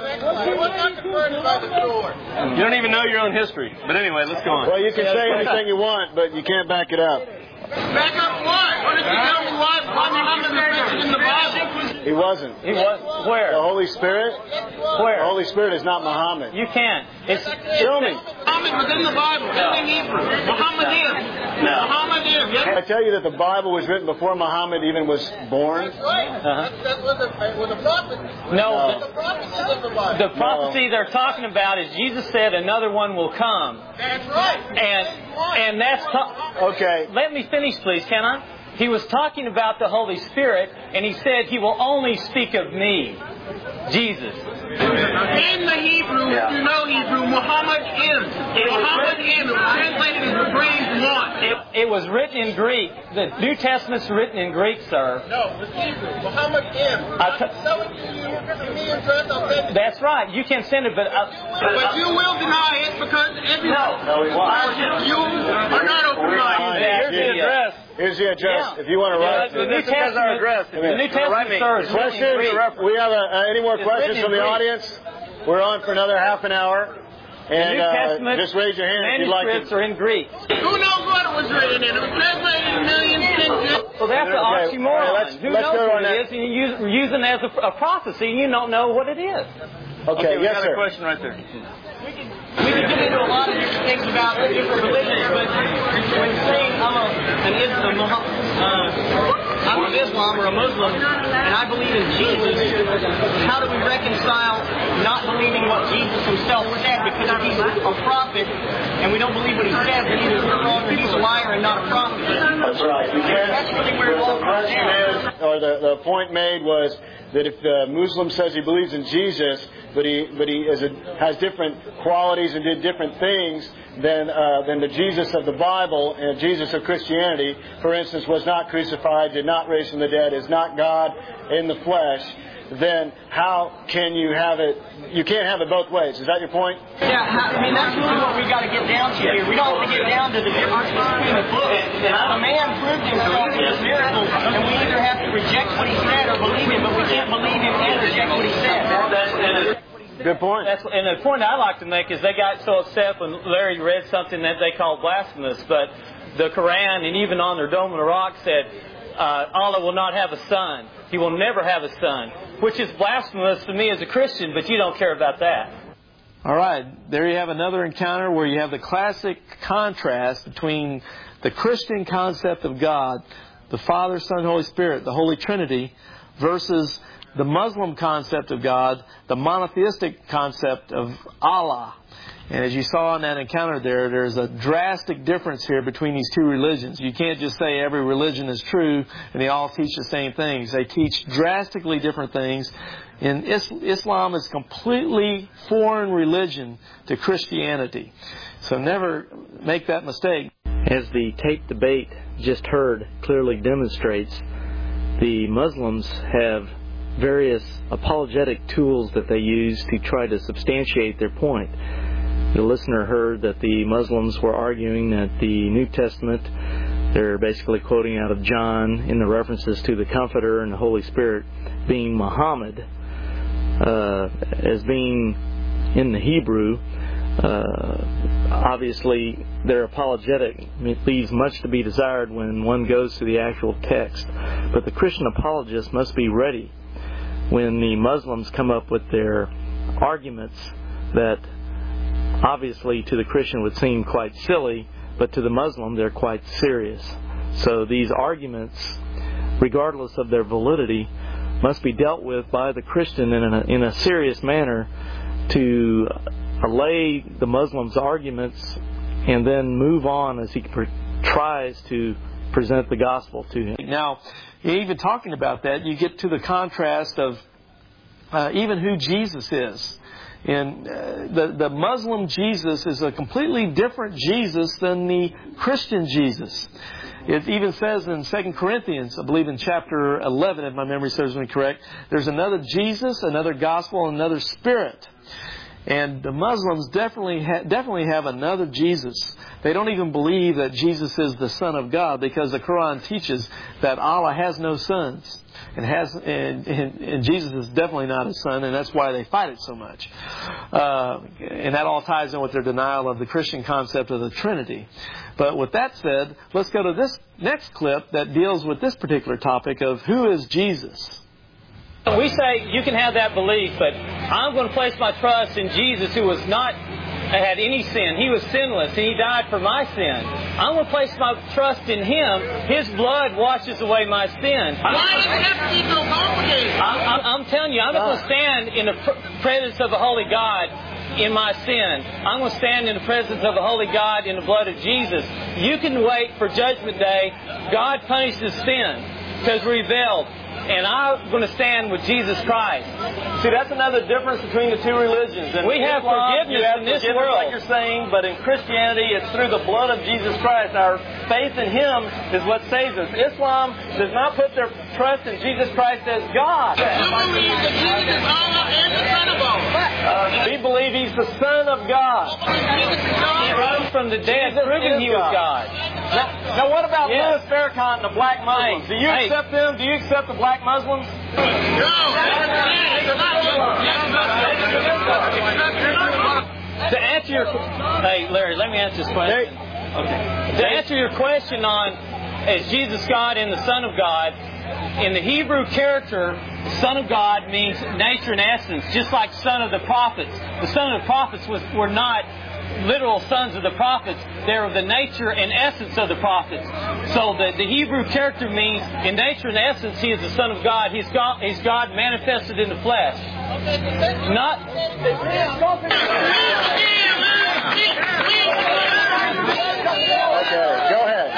You don't even know your own history. But anyway, let's go on. Well, you can say anything you want, but you can't back it up. Back up what? What did you tell me what? Why Muhammad was mentioned in the Bible? He wasn't. He was where? The Holy Spirit? Where? The Holy Spirit is not Muhammad. You can't. Show me. Muhammad was in the Bible, in the Hebrew. Muhammad is. Muhammad is. Yes? I tell you that the Bible was written before Muhammad even was born. That's right. That was a prophet. No. The prophecies of the Bible. The prophecy they're talking about is Jesus said another one will come. That's right. And that's... Okay. Let me finish, please, can I? He was talking about the Holy Spirit, and he said he will only speak of me, Jesus. In the Hebrew, if you know Hebrew, Muhammad is. Muhammad is. Translated as the brains one. It was written in Greek. The New Testament's written in Greek, sir. No, it's Hebrew. Muhammad is. I'm selling to you. Me address, I'll send it. That's right. You can send it, but you will deny it because everyone. No, we won't. You are not open-minded. Here's the address. Here's the address. If you want to write The New Testament, the New Testament, sir, is written in Greek. We have any more questions from the audience? We're on for another half an hour. And New Testament just raise your hand if you'd like manuscripts to. are in Greek. Who knows what it was written in? It was translated in millions of things. Well, that's an oxymoron. Who let's knows go what on it that. is, and you're using it as a prophecy, and you don't know what it is. Okay, yes, sir. Question right there. We could get into a lot of different things about the different religions, but when saying I'm of Islam or a Muslim, and I believe in Jesus, how do we reconcile not believing what Jesus himself said? Because if he's a prophet, and we don't believe what he says, then either we're wrong or he's a liar and not a prophet. That's right. That's really where it all comes down. The point made was that if the Muslim says he believes in Jesus, but he has different qualities and did different things than the Jesus of the Bible and Jesus of Christianity, for instance, was not crucified, did not raise from the dead, is not God in the flesh, then how can you have it? You can't have it both ways. Is that your point? Yeah, I mean, that's really what we got to get down to here. We don't have to get down to the difference between the books. A man proved himself in his miracles, and we either have to reject what he said or believe him, but we can't believe him and reject what he said. Good point. And the point I like to make is they got so upset when Larry read something that they called blasphemous, but the Quran and even on their Dome of the Rock said Allah will not have a son. He will never have a son, which is blasphemous to me as a Christian, but you don't care about that. All right, there you have another encounter where you have the classic contrast between the Christian concept of God, the Father, Son, Holy Spirit, the Holy Trinity, versus the Muslim concept of God, the monotheistic concept of Allah. And as you saw in that encounter there's a drastic difference here between these two religions. You can't just say every religion is true and they all teach the same things. They teach drastically different things. And Islam is completely foreign religion to Christianity. So never make that mistake. As the tape debate just heard clearly demonstrates, the Muslims have various apologetic tools that they use to try to substantiate their point. The listener heard that the Muslims were arguing that the New Testament, they're basically quoting out of John in the references to the Comforter and the Holy Spirit being Muhammad, as being in the Hebrew. Obviously, their apologetic leaves much to be desired when one goes to the actual text. But the Christian apologist must be ready when the Muslims come up with their arguments that obviously to the Christian would seem quite silly, but to the Muslim they're quite serious. So these arguments, regardless of their validity, must be dealt with by the Christian in a serious manner to allay the Muslim's arguments and then move on as he tries to present the gospel to him. Now, even talking about that, you get to the contrast of even who Jesus is. And the Muslim Jesus is a completely different Jesus than the Christian Jesus. It even says in 2 Corinthians, I believe in chapter 11, if my memory serves me correct, there's another Jesus, another gospel, another spirit. And the Muslims definitely have another Jesus. They don't even believe that Jesus is the Son of God because the Quran teaches that Allah has no sons. And Jesus is definitely not His Son, and that's why they fight it so much. And that all ties in with their denial of the Christian concept of the Trinity. But with that said, let's go to this next clip that deals with this particular topic of who is Jesus. We say you can have that belief, but I'm going to place my trust in Jesus, who was not had any sin. He was sinless, and He died for my sin. I'm going to place my trust in Him. His blood washes away my sin. Why does it have to be so complicated? I'm telling you, I'm not going to stand in the presence of the Holy God in my sin. I'm going to stand in the presence of the Holy God in the blood of Jesus. You can wait for Judgment Day. God punishes sin because we rebelled. And I'm going to stand with Jesus Christ. See, that's another difference between the two religions. And we have forgiveness in this world, like you're saying, but in Christianity, it's through the blood of Jesus Christ. Our faith in Him is what saves us. Islam does not put their trust in Jesus Christ as God. You believe that Jesus is Allah and the Son of Allah. We believe He's the Son of God. He rose from the dead, proving He was God. Now what about Louis Farrakhan and the black Muslims? Do you accept them? Do you accept the black Muslims? To answer your... Hey, Larry, let me answer this question. Okay. To answer your question on, is Jesus God and the Son of God, in the Hebrew character, Son of God means nature and essence, just like Son of the Prophets. The Son of the Prophets were not literal sons of the prophets. They were the nature and essence of the prophets. So the Hebrew character means, in nature and essence, He is the Son of God. He's God manifested in the flesh. Not... Okay, go ahead.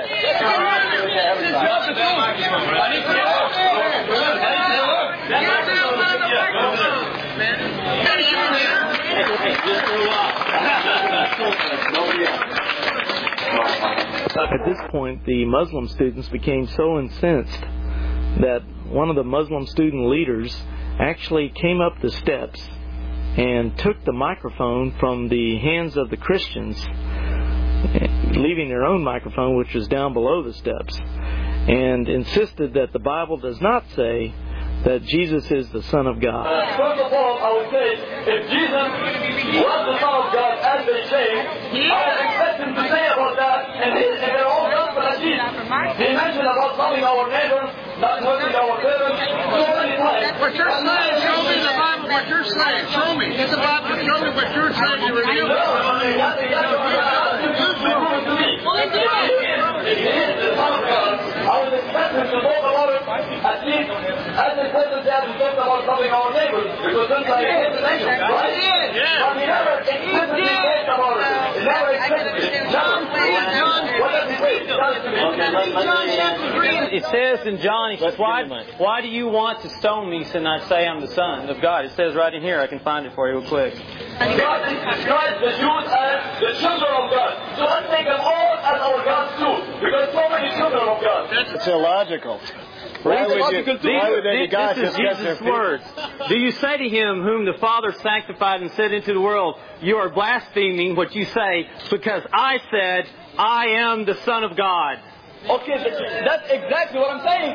At this point, the Muslim students became so incensed that one of the Muslim student leaders actually came up the steps and took the microphone from the hands of the Christians, leaving their own microphone, which was down below the steps, and insisted that the Bible does not say that Jesus is the Son of God. First of all, I would say, if Jesus was the Son of God, as they say, I would expect Him to say about that, and in all gospel at least, He mentioned about loving our neighbors, not hurting our parents, so many times. What you're saying, show me the Bible, what you're saying. Show me. It's about to show me what you're saying to reveal it. If He is the Son of God, I would expect Him to talk about it, at least, as the present day, we talked about loving our neighbors, because since I hate the nation, right? But He never explicitly talked about it. He never explicitly. What does He say? It says in John, He says, why do you want to stone me since I say I'm the Son of God? It says right in here. I can find it for you real quick. God describes the Jews as the children of God. So let's take them all as our gods too, because so many children of God. It's illogical. Why would any God this is Jesus' words. Do you say to Him whom the Father sanctified and sent into the world, you are blaspheming what you say, because I said, I am the Son of God. Okay, that's exactly what I'm saying.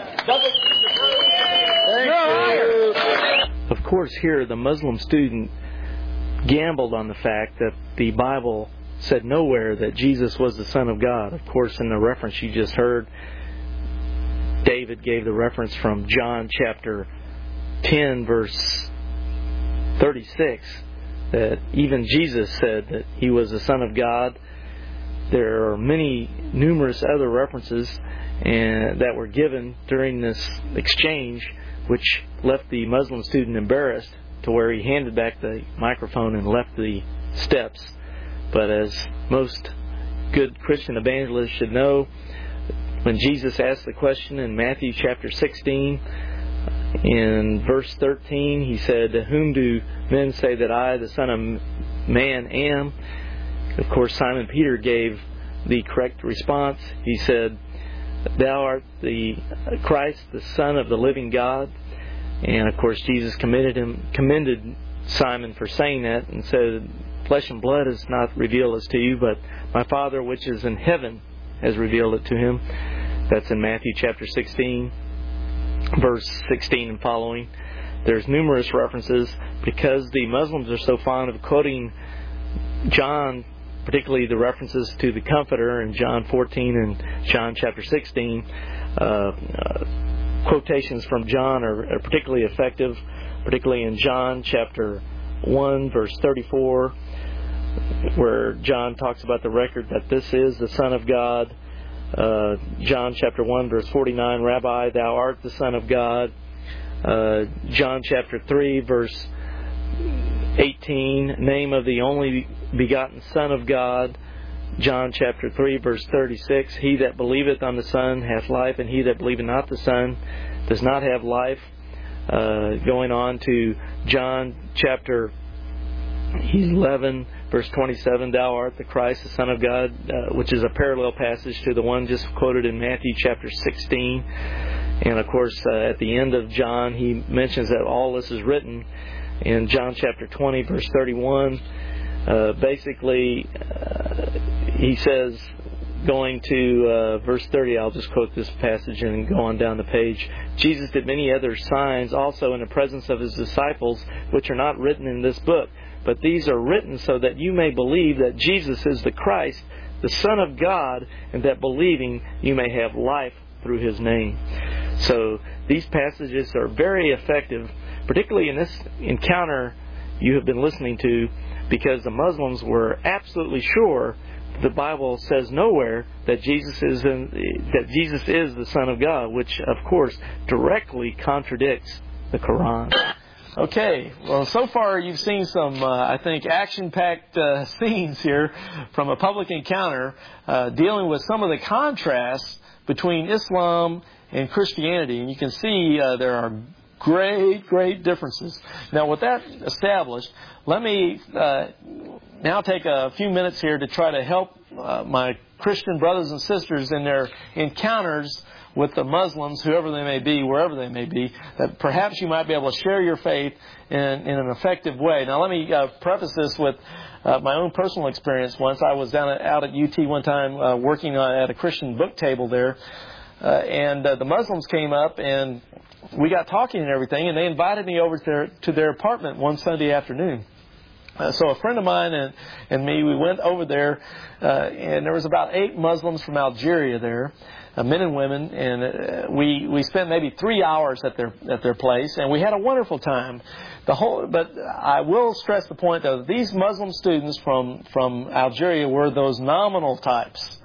Of course, here the Muslim student gambled on the fact that the Bible said nowhere that Jesus was the Son of God. Of course, in the reference you just heard, David gave the reference from John chapter 10, verse 36, that even Jesus said that He was the Son of God. There are numerous other references that were given during this exchange, which left the Muslim student embarrassed to where he handed back the microphone and left the steps. But as most good Christian evangelists should know, when Jesus asked the question in Matthew chapter 16, in verse 13, He said, whom do men say that I, the Son of Man, am? Of course, Simon Peter gave the correct response. He said, thou art the Christ, the Son of the living God. And of course, Jesus commended Simon for saying that and said, flesh and blood has not revealed this to you, but my Father which is in heaven has revealed it to him. That's in Matthew chapter 16, verse 16 and following. There's numerous references, because the Muslims are so fond of quoting John, particularly the references to the Comforter in John 14 and John chapter 16. Quotations from John are particularly effective, particularly in John chapter 1, verse 34, where John talks about the record that this is the Son of God. John chapter 1, verse 49, Rabbi, thou art the Son of God. John chapter 3, verse 18, name of the only begotten Son of God. John chapter 3, verse 36, he that believeth on the Son hath life, and he that believeth not the Son does not have life. Going on to John chapter 11, verse 27, thou art the Christ, the Son of God, which is a parallel passage to the one just quoted in Matthew chapter 16. And of course, at the end of John, he mentions that all this is written in John chapter 20, verse 31. Basically, he says, going to verse 30, I'll just quote this passage and go on down the page. Jesus did many other signs also in the presence of his disciples, which are not written in this book. But these are written so that you may believe that Jesus is the Christ, the Son of God, and that believing you may have life through his name. So these passages are very effective, particularly in this encounter you have been listening to, because the Muslims were absolutely sure the Bible says nowhere that Jesus is the Son of God, which of course directly contradicts the Quran. Okay, well, so far you've seen some, I think, action-packed scenes here from a public encounter dealing with some of the contrasts between Islam and Christianity. And you can see there are great differences. Now, with that established, let me now take a few minutes here to try to help my Christian brothers and sisters in their encounters with the Muslims, whoever they may be, wherever they may be, that perhaps you might be able to share your faith in an effective way. Now, let me preface this with my own personal experience. Once I was out at UT one time working at a Christian book table there, and the Muslims came up and we got talking and everything, and they invited me over to their apartment one Sunday afternoon. So a friend of mine and me, we went over there, and there was about 8 Muslims from Algeria there, men and women, and we spent maybe 3 hours at their place, and we had a wonderful time. But I will stress the point, though, that these Muslim students from Algeria were those nominal types.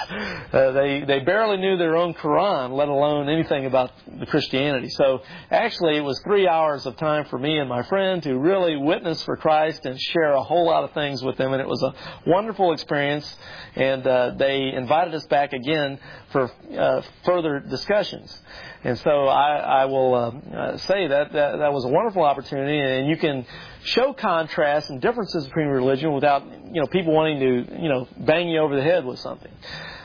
They barely knew their own Quran, let alone anything about the Christianity. So actually, it was 3 hours of time for me and my friend to really witness for Christ and share a whole lot of things with them, and it was a wonderful experience. And they invited us back again for further discussions. And so I will say that was a wonderful opportunity, and you can show contrasts and differences between religion without people wanting to bang you over the head with something.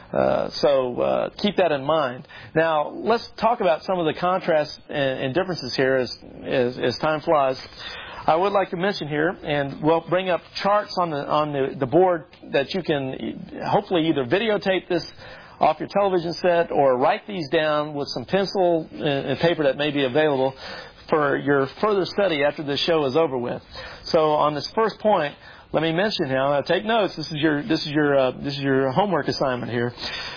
So keep that in mind. Now let's talk about some of the contrasts and differences here as time flies. I would like to mention here, and we'll bring up charts on the board that you can hopefully either videotape this off your television set or write these down with some pencil and paper that may be available for your further study after this show is over with. So on this first point, let me mention now. Take notes. This is your homework assignment here.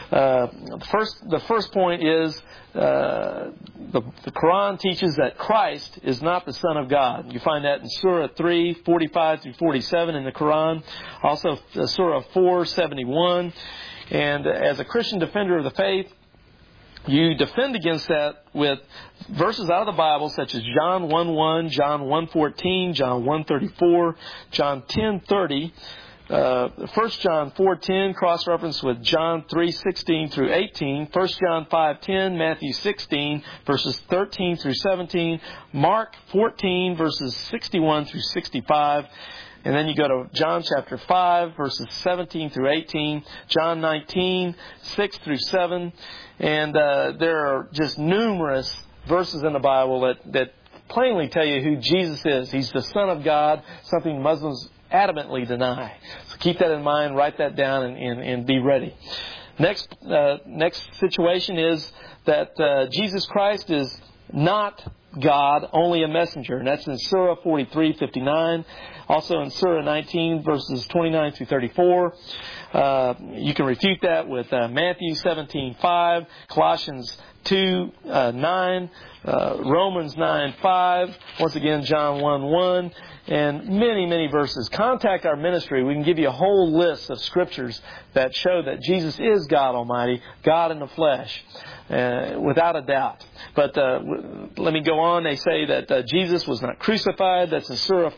The first point is the Quran teaches that Christ is not the Son of God. You find that in Surah 3:45 through 47 in the Quran. Also Surah 4:71. And as a Christian defender of the faith, you defend against that with verses out of the Bible such as John 1:1, John 1:14, John 1:34, John 10:30, 1 John 4:10, cross-reference with John 3:16 through 18, 1 John 5:10, Matthew 16, verses 13 through 17, Mark 14, verses 61 through 65, and then you go to John chapter 5, verses 17 through 18, John 19, 6 through 7. And there are just numerous verses in the Bible that plainly tell you who Jesus is. He's the Son of God, something Muslims adamantly deny. So keep that in mind, write that down, and be ready. Next situation is that Jesus Christ is not God, only a messenger. And that's in Surah 43:59. Also in Surah 19, verses 29 through 34. You can refute that with Matthew 17:5, Colossians 2:9, Romans 9:5, once again John 1:1, and many, many verses. Contact our ministry. We can give you a whole list of scriptures that show that Jesus is God Almighty, God in the flesh, without a doubt. But let me go on. They say that Jesus was not crucified. That's in Surah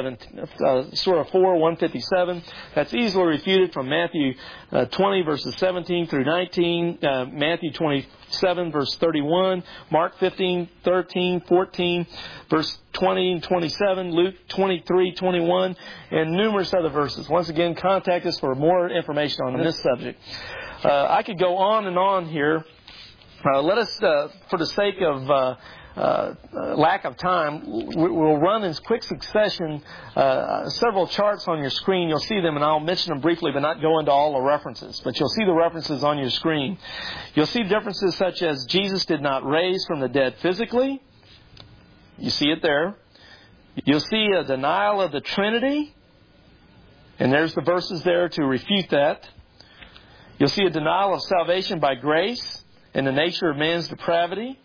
4:157. That's easily refuted from Matthew 20 verses 17 through 19, Matthew 27 verse 31, Mark 15, 13, 14, verse 20 and 27, Luke 23:21, and numerous other verses. Once again, contact us for more information on this subject. I could go on and on here. Let us, for the sake of lack of time, we'll run in quick succession several charts on your screen. You'll see them, and I'll mention them briefly, but not go into all the references. But you'll see the references on your screen. You'll see differences such as Jesus did not raise from the dead physically. You see it there. You'll see a denial of the Trinity, and there's the verses there to refute that. You'll see a denial of salvation by grace and the nature of man's depravity.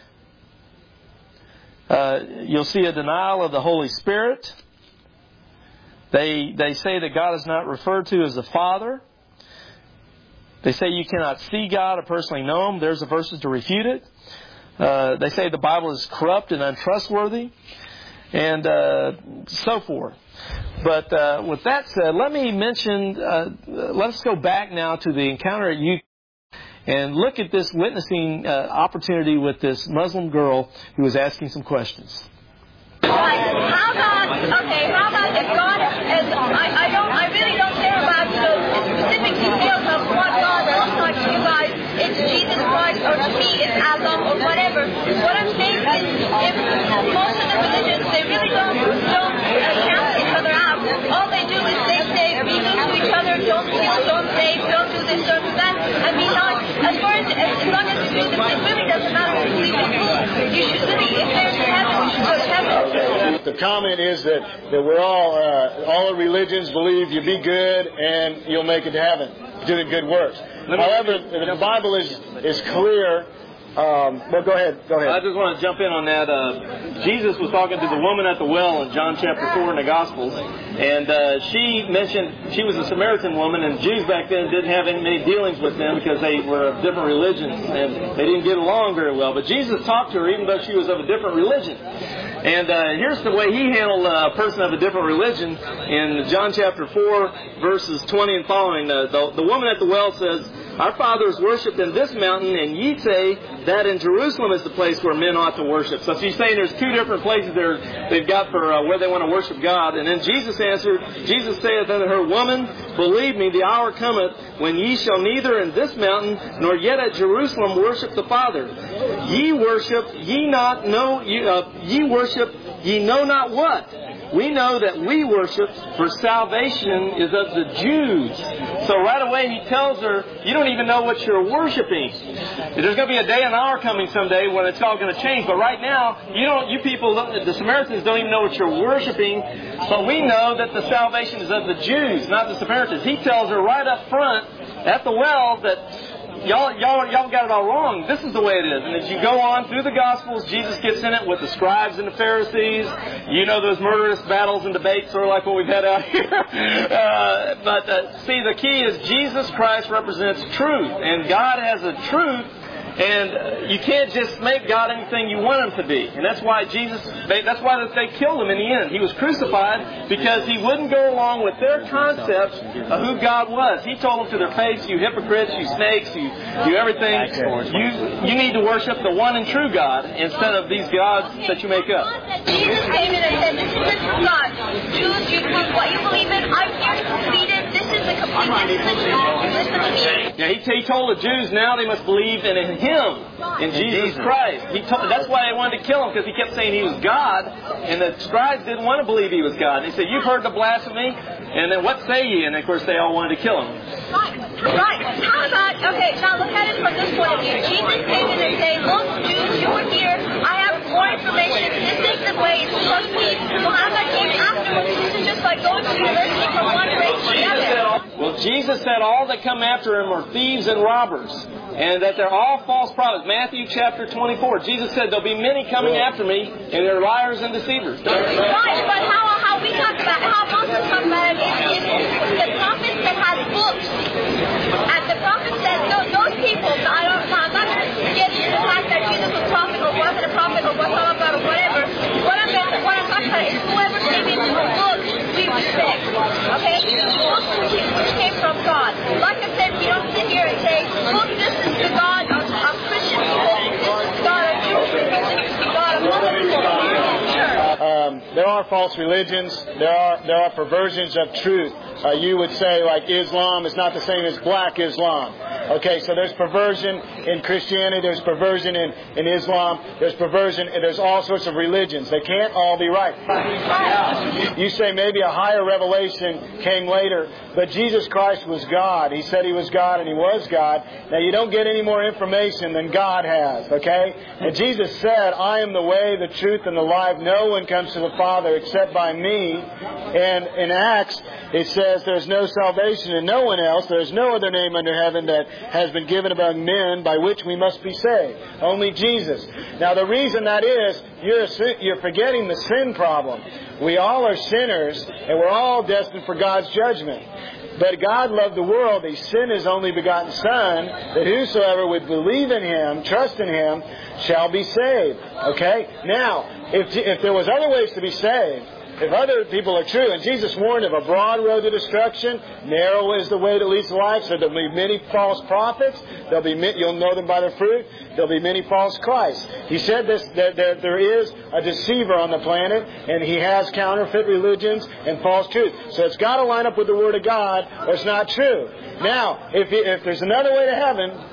You'll see a denial of the Holy Spirit. They say that God is not referred to as the Father. They say you cannot see God or personally know Him. There's the verses to refute it. They say the Bible is corrupt and untrustworthy, and so forth. But with that said, let me mention, let's go back now to the encounter at Utah and look at this witnessing opportunity with this Muslim girl who was asking some questions. How about if God is, I really don't care about the specific details of what God looks like to you guys. It's Jesus Christ, or to me it's Allah, or whatever. What I'm saying is, if most of the religions, they really don't count each other out. All they do is they say, be good to each other, don't kill, don't save, don't do this, don't do that. I mean, as long as you do this, it really doesn't matter if you believe in who. You should really, if there's heaven, you should go to heaven. The comment is that we're all religions believe you be good and you'll make it to heaven, doing good works. However, the Bible is clear. Well, go ahead. I just want to jump in on that. Jesus was talking to the woman at the well in John chapter 4 in the Gospels, and she mentioned she was a Samaritan woman, and Jews back then didn't have any many dealings with them because they were of different religions, and they didn't get along very well. But Jesus talked to her even though she was of a different religion. And here's the way He handled a person of a different religion in John chapter 4, verses 20 and following. The woman at the well says, "Our fathers worshipped in this mountain, and ye say that in Jerusalem is the place where men ought to worship." So she's saying there's two different places they've got for where they want to worship God. And then Jesus answered, Jesus saith unto her, "Woman, believe me, the hour cometh when ye shall neither in this mountain nor yet at Jerusalem worship the Father. Ye worship, ye worship, ye know not what. We know that we worship, for salvation is of the Jews." So right away He tells her, you don't even know what you're worshiping. There's going to be a day and hour coming someday when it's all going to change. But right now, you people, the Samaritans don't even know what you're worshiping. But we know that the salvation is of the Jews, not the Samaritans. He tells her right up front at the well that Y'all got it all wrong. This is the way it is. And as you go on through the Gospels, Jesus gets in it with the scribes and the Pharisees. You know those murderous battles and debates, sort of like what we've had out here. See, the key is Jesus Christ represents truth. And God has a truth. And you can't just make God anything you want Him to be. And that's why they killed Him in the end. He was crucified because He wouldn't go along with their concepts of who God was. He told them to their face, "You hypocrites, you snakes, you everything. You need to worship the one and true God instead of these gods that you make up." Jesus came in and said, "This is God. Choose you what you believe in. I'm here to complete it. This is the complete. This is the truth. Listen to me." Yeah, He told the Jews now they must believe in Him, in Jesus Christ. That's why they wanted to kill Him, because He kept saying He was God, and the scribes didn't want to believe He was God. They said, "You've heard the blasphemy, and then what say ye?" And of course they all wanted to kill Him. Right. How about, now look at it from this point of view. Jesus came in and said, "Look, Jews, you are here. I have more information. This is the way it's supposed to be." Muhammad came afterwards. This is just like going to university from one grade to the other. Well, Jesus said all that come after Him are thieves and robbers, and that they're all false prophets. Matthew chapter 24. Jesus said there'll be many coming after me, and they're liars and deceivers. Right, but how we talk about, how Moses talks about it is the prophets that had books. And the prophet said, those people, I'm not going to get into the fact that Jesus was a prophet or wasn't a prophet or was not a prophet or whatever. What I'm talking about is whoever came into the book, we respect. Okay? The book which came from God. Like I said, we don't sit here and say, look, this is the God of Christian people, this is the God of Jewish people, this is the God of Muslim people. Sure. There are false religions. There are perversions of truth. You would say, like, Islam is not the same as black Islam. Okay, so there's perversion in Christianity, there's perversion in Islam, there's perversion, there's all sorts of religions. They can't all be right. You say maybe a higher revelation came later, but Jesus Christ was God. He said He was God and He was God. Now you don't get any more information than God has, okay? And Jesus said, I am the way, the truth, and the life. No one comes to the Father except by me. And in Acts, it says there's no salvation in no one else. There's no other name under heaven that has been given among men by which we must be saved. Only Jesus. Now the reason that is, you're forgetting the sin problem. We all are sinners, and we're all destined for God's judgment. But God loved the world. He sent His only begotten Son, that whosoever would believe in Him, trust in Him, shall be saved. Okay? Now, if there was other ways to be saved, if other people are true, and Jesus warned of a broad road to destruction, narrow is the way that leads to life, so there'll be many false prophets, you'll know them by their fruit, there'll be many false Christs. He said this, that there is a deceiver on the planet, and he has counterfeit religions and false truth. So it's got to line up with the Word of God, or it's not true. Now, if there's another way to heaven,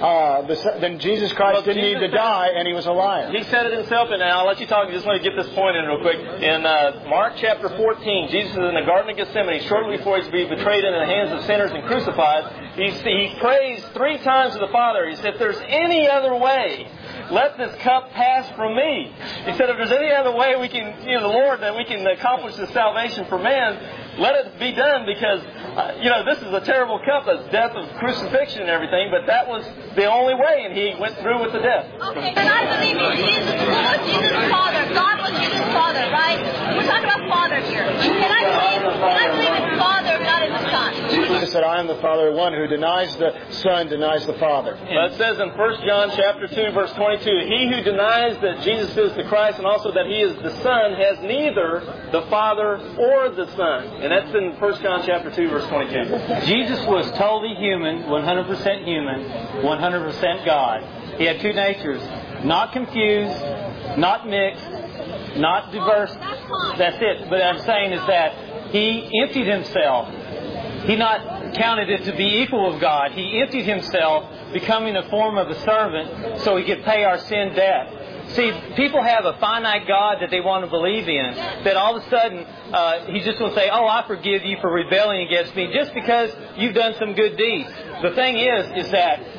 then Jesus Christ didn't need to die, and He was a liar. He said it Himself, and I'll let you talk. I just want to get this point in real quick. In Mark chapter 14, Jesus is in the Garden of Gethsemane, shortly before He's to be betrayed into the hands of sinners and crucified. He prays 3 times to the Father. He said, if there's any other way, let this cup pass from me. He said, if there's any other way we can, the Lord, that we can accomplish this salvation for man, let it be done, because, this is a terrible cup, the death of crucifixion and everything, but that was the only way, and He went through with the death. Okay, but I believe in Jesus. Who was Jesus' Father? God was Jesus' Father, right? We're talking about Father here. Can I believe in Father, not in the Son? Jesus said, I am the Father. One who denies the Son denies the Father. But it says in 1 John chapter 2, verse 22, he who denies that Jesus is the Christ and also that He is the Son has neither the Father or the Son. And that's in 1 John chapter 2, verse 22. Jesus was totally human, 100% human, 100% God. He had 2 natures. Not confused, not mixed, not diverse. That's it. But I'm saying is that He emptied Himself. He not counted it to be equal with God. He emptied Himself, becoming a form of a servant so He could pay our sin debt. See, people have a finite God that they want to believe in, that all of a sudden He's just going to say, I forgive you for rebelling against me just because you've done some good deeds. The thing is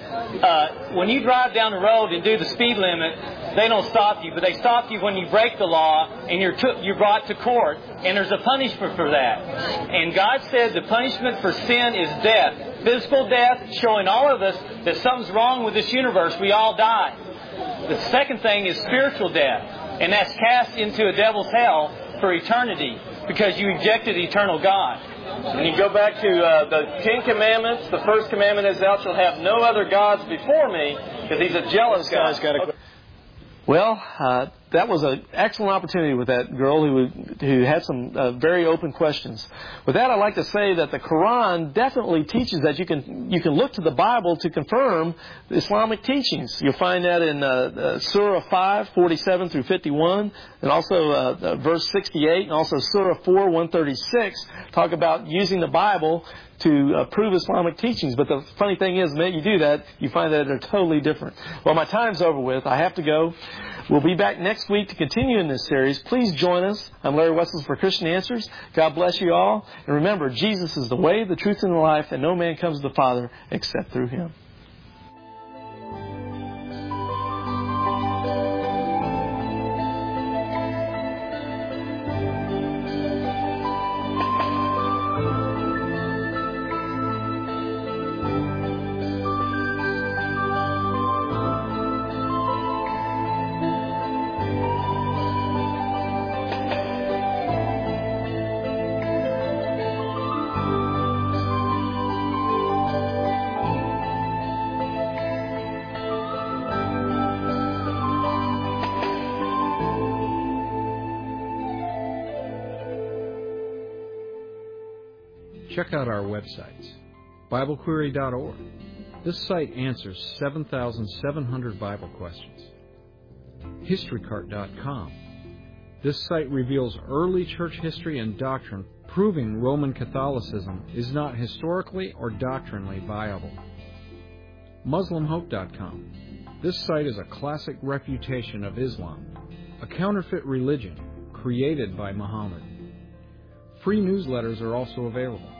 that when you drive down the road and do the speed limit, they don't stop you, but they stop you when you break the law and you're brought to court, and there's a punishment for that. And God said the punishment for sin is death. Physical death, showing all of us that something's wrong with this universe. We all die. The second thing is spiritual death, and that's cast into a devil's hell for eternity because you rejected eternal God. When you go back to the 10 Commandments, the first commandment is, thou shalt have no other gods before me, because He's a jealous God. Well, that was an excellent opportunity with that girl who had some very open questions. With that, I'd like to say that the Quran definitely teaches that you can look to the Bible to confirm the Islamic teachings. You'll find that in Surah 5, 47 through 51, and also verse 68, and also Surah 4, 136, talk about using the Bible to prove Islamic teachings. But the funny thing is, the minute you do that, you find that they're totally different. Well, my time's over with. I have to go. We'll be back next week to continue in this series. Please join us. I'm Larry Wessels for Christian Answers. God bless you all. And remember, Jesus is the way, the truth, and the life, and no man comes to the Father except through Him. check out our websites. BibleQuery.org. This site answers 7,700 Bible questions. HistoryCart.com. This site reveals early church history and doctrine, proving Roman Catholicism is not historically or doctrinally viable. MuslimHope.com. This site is a classic refutation of Islam, a counterfeit religion created by Muhammad. Free newsletters are also available.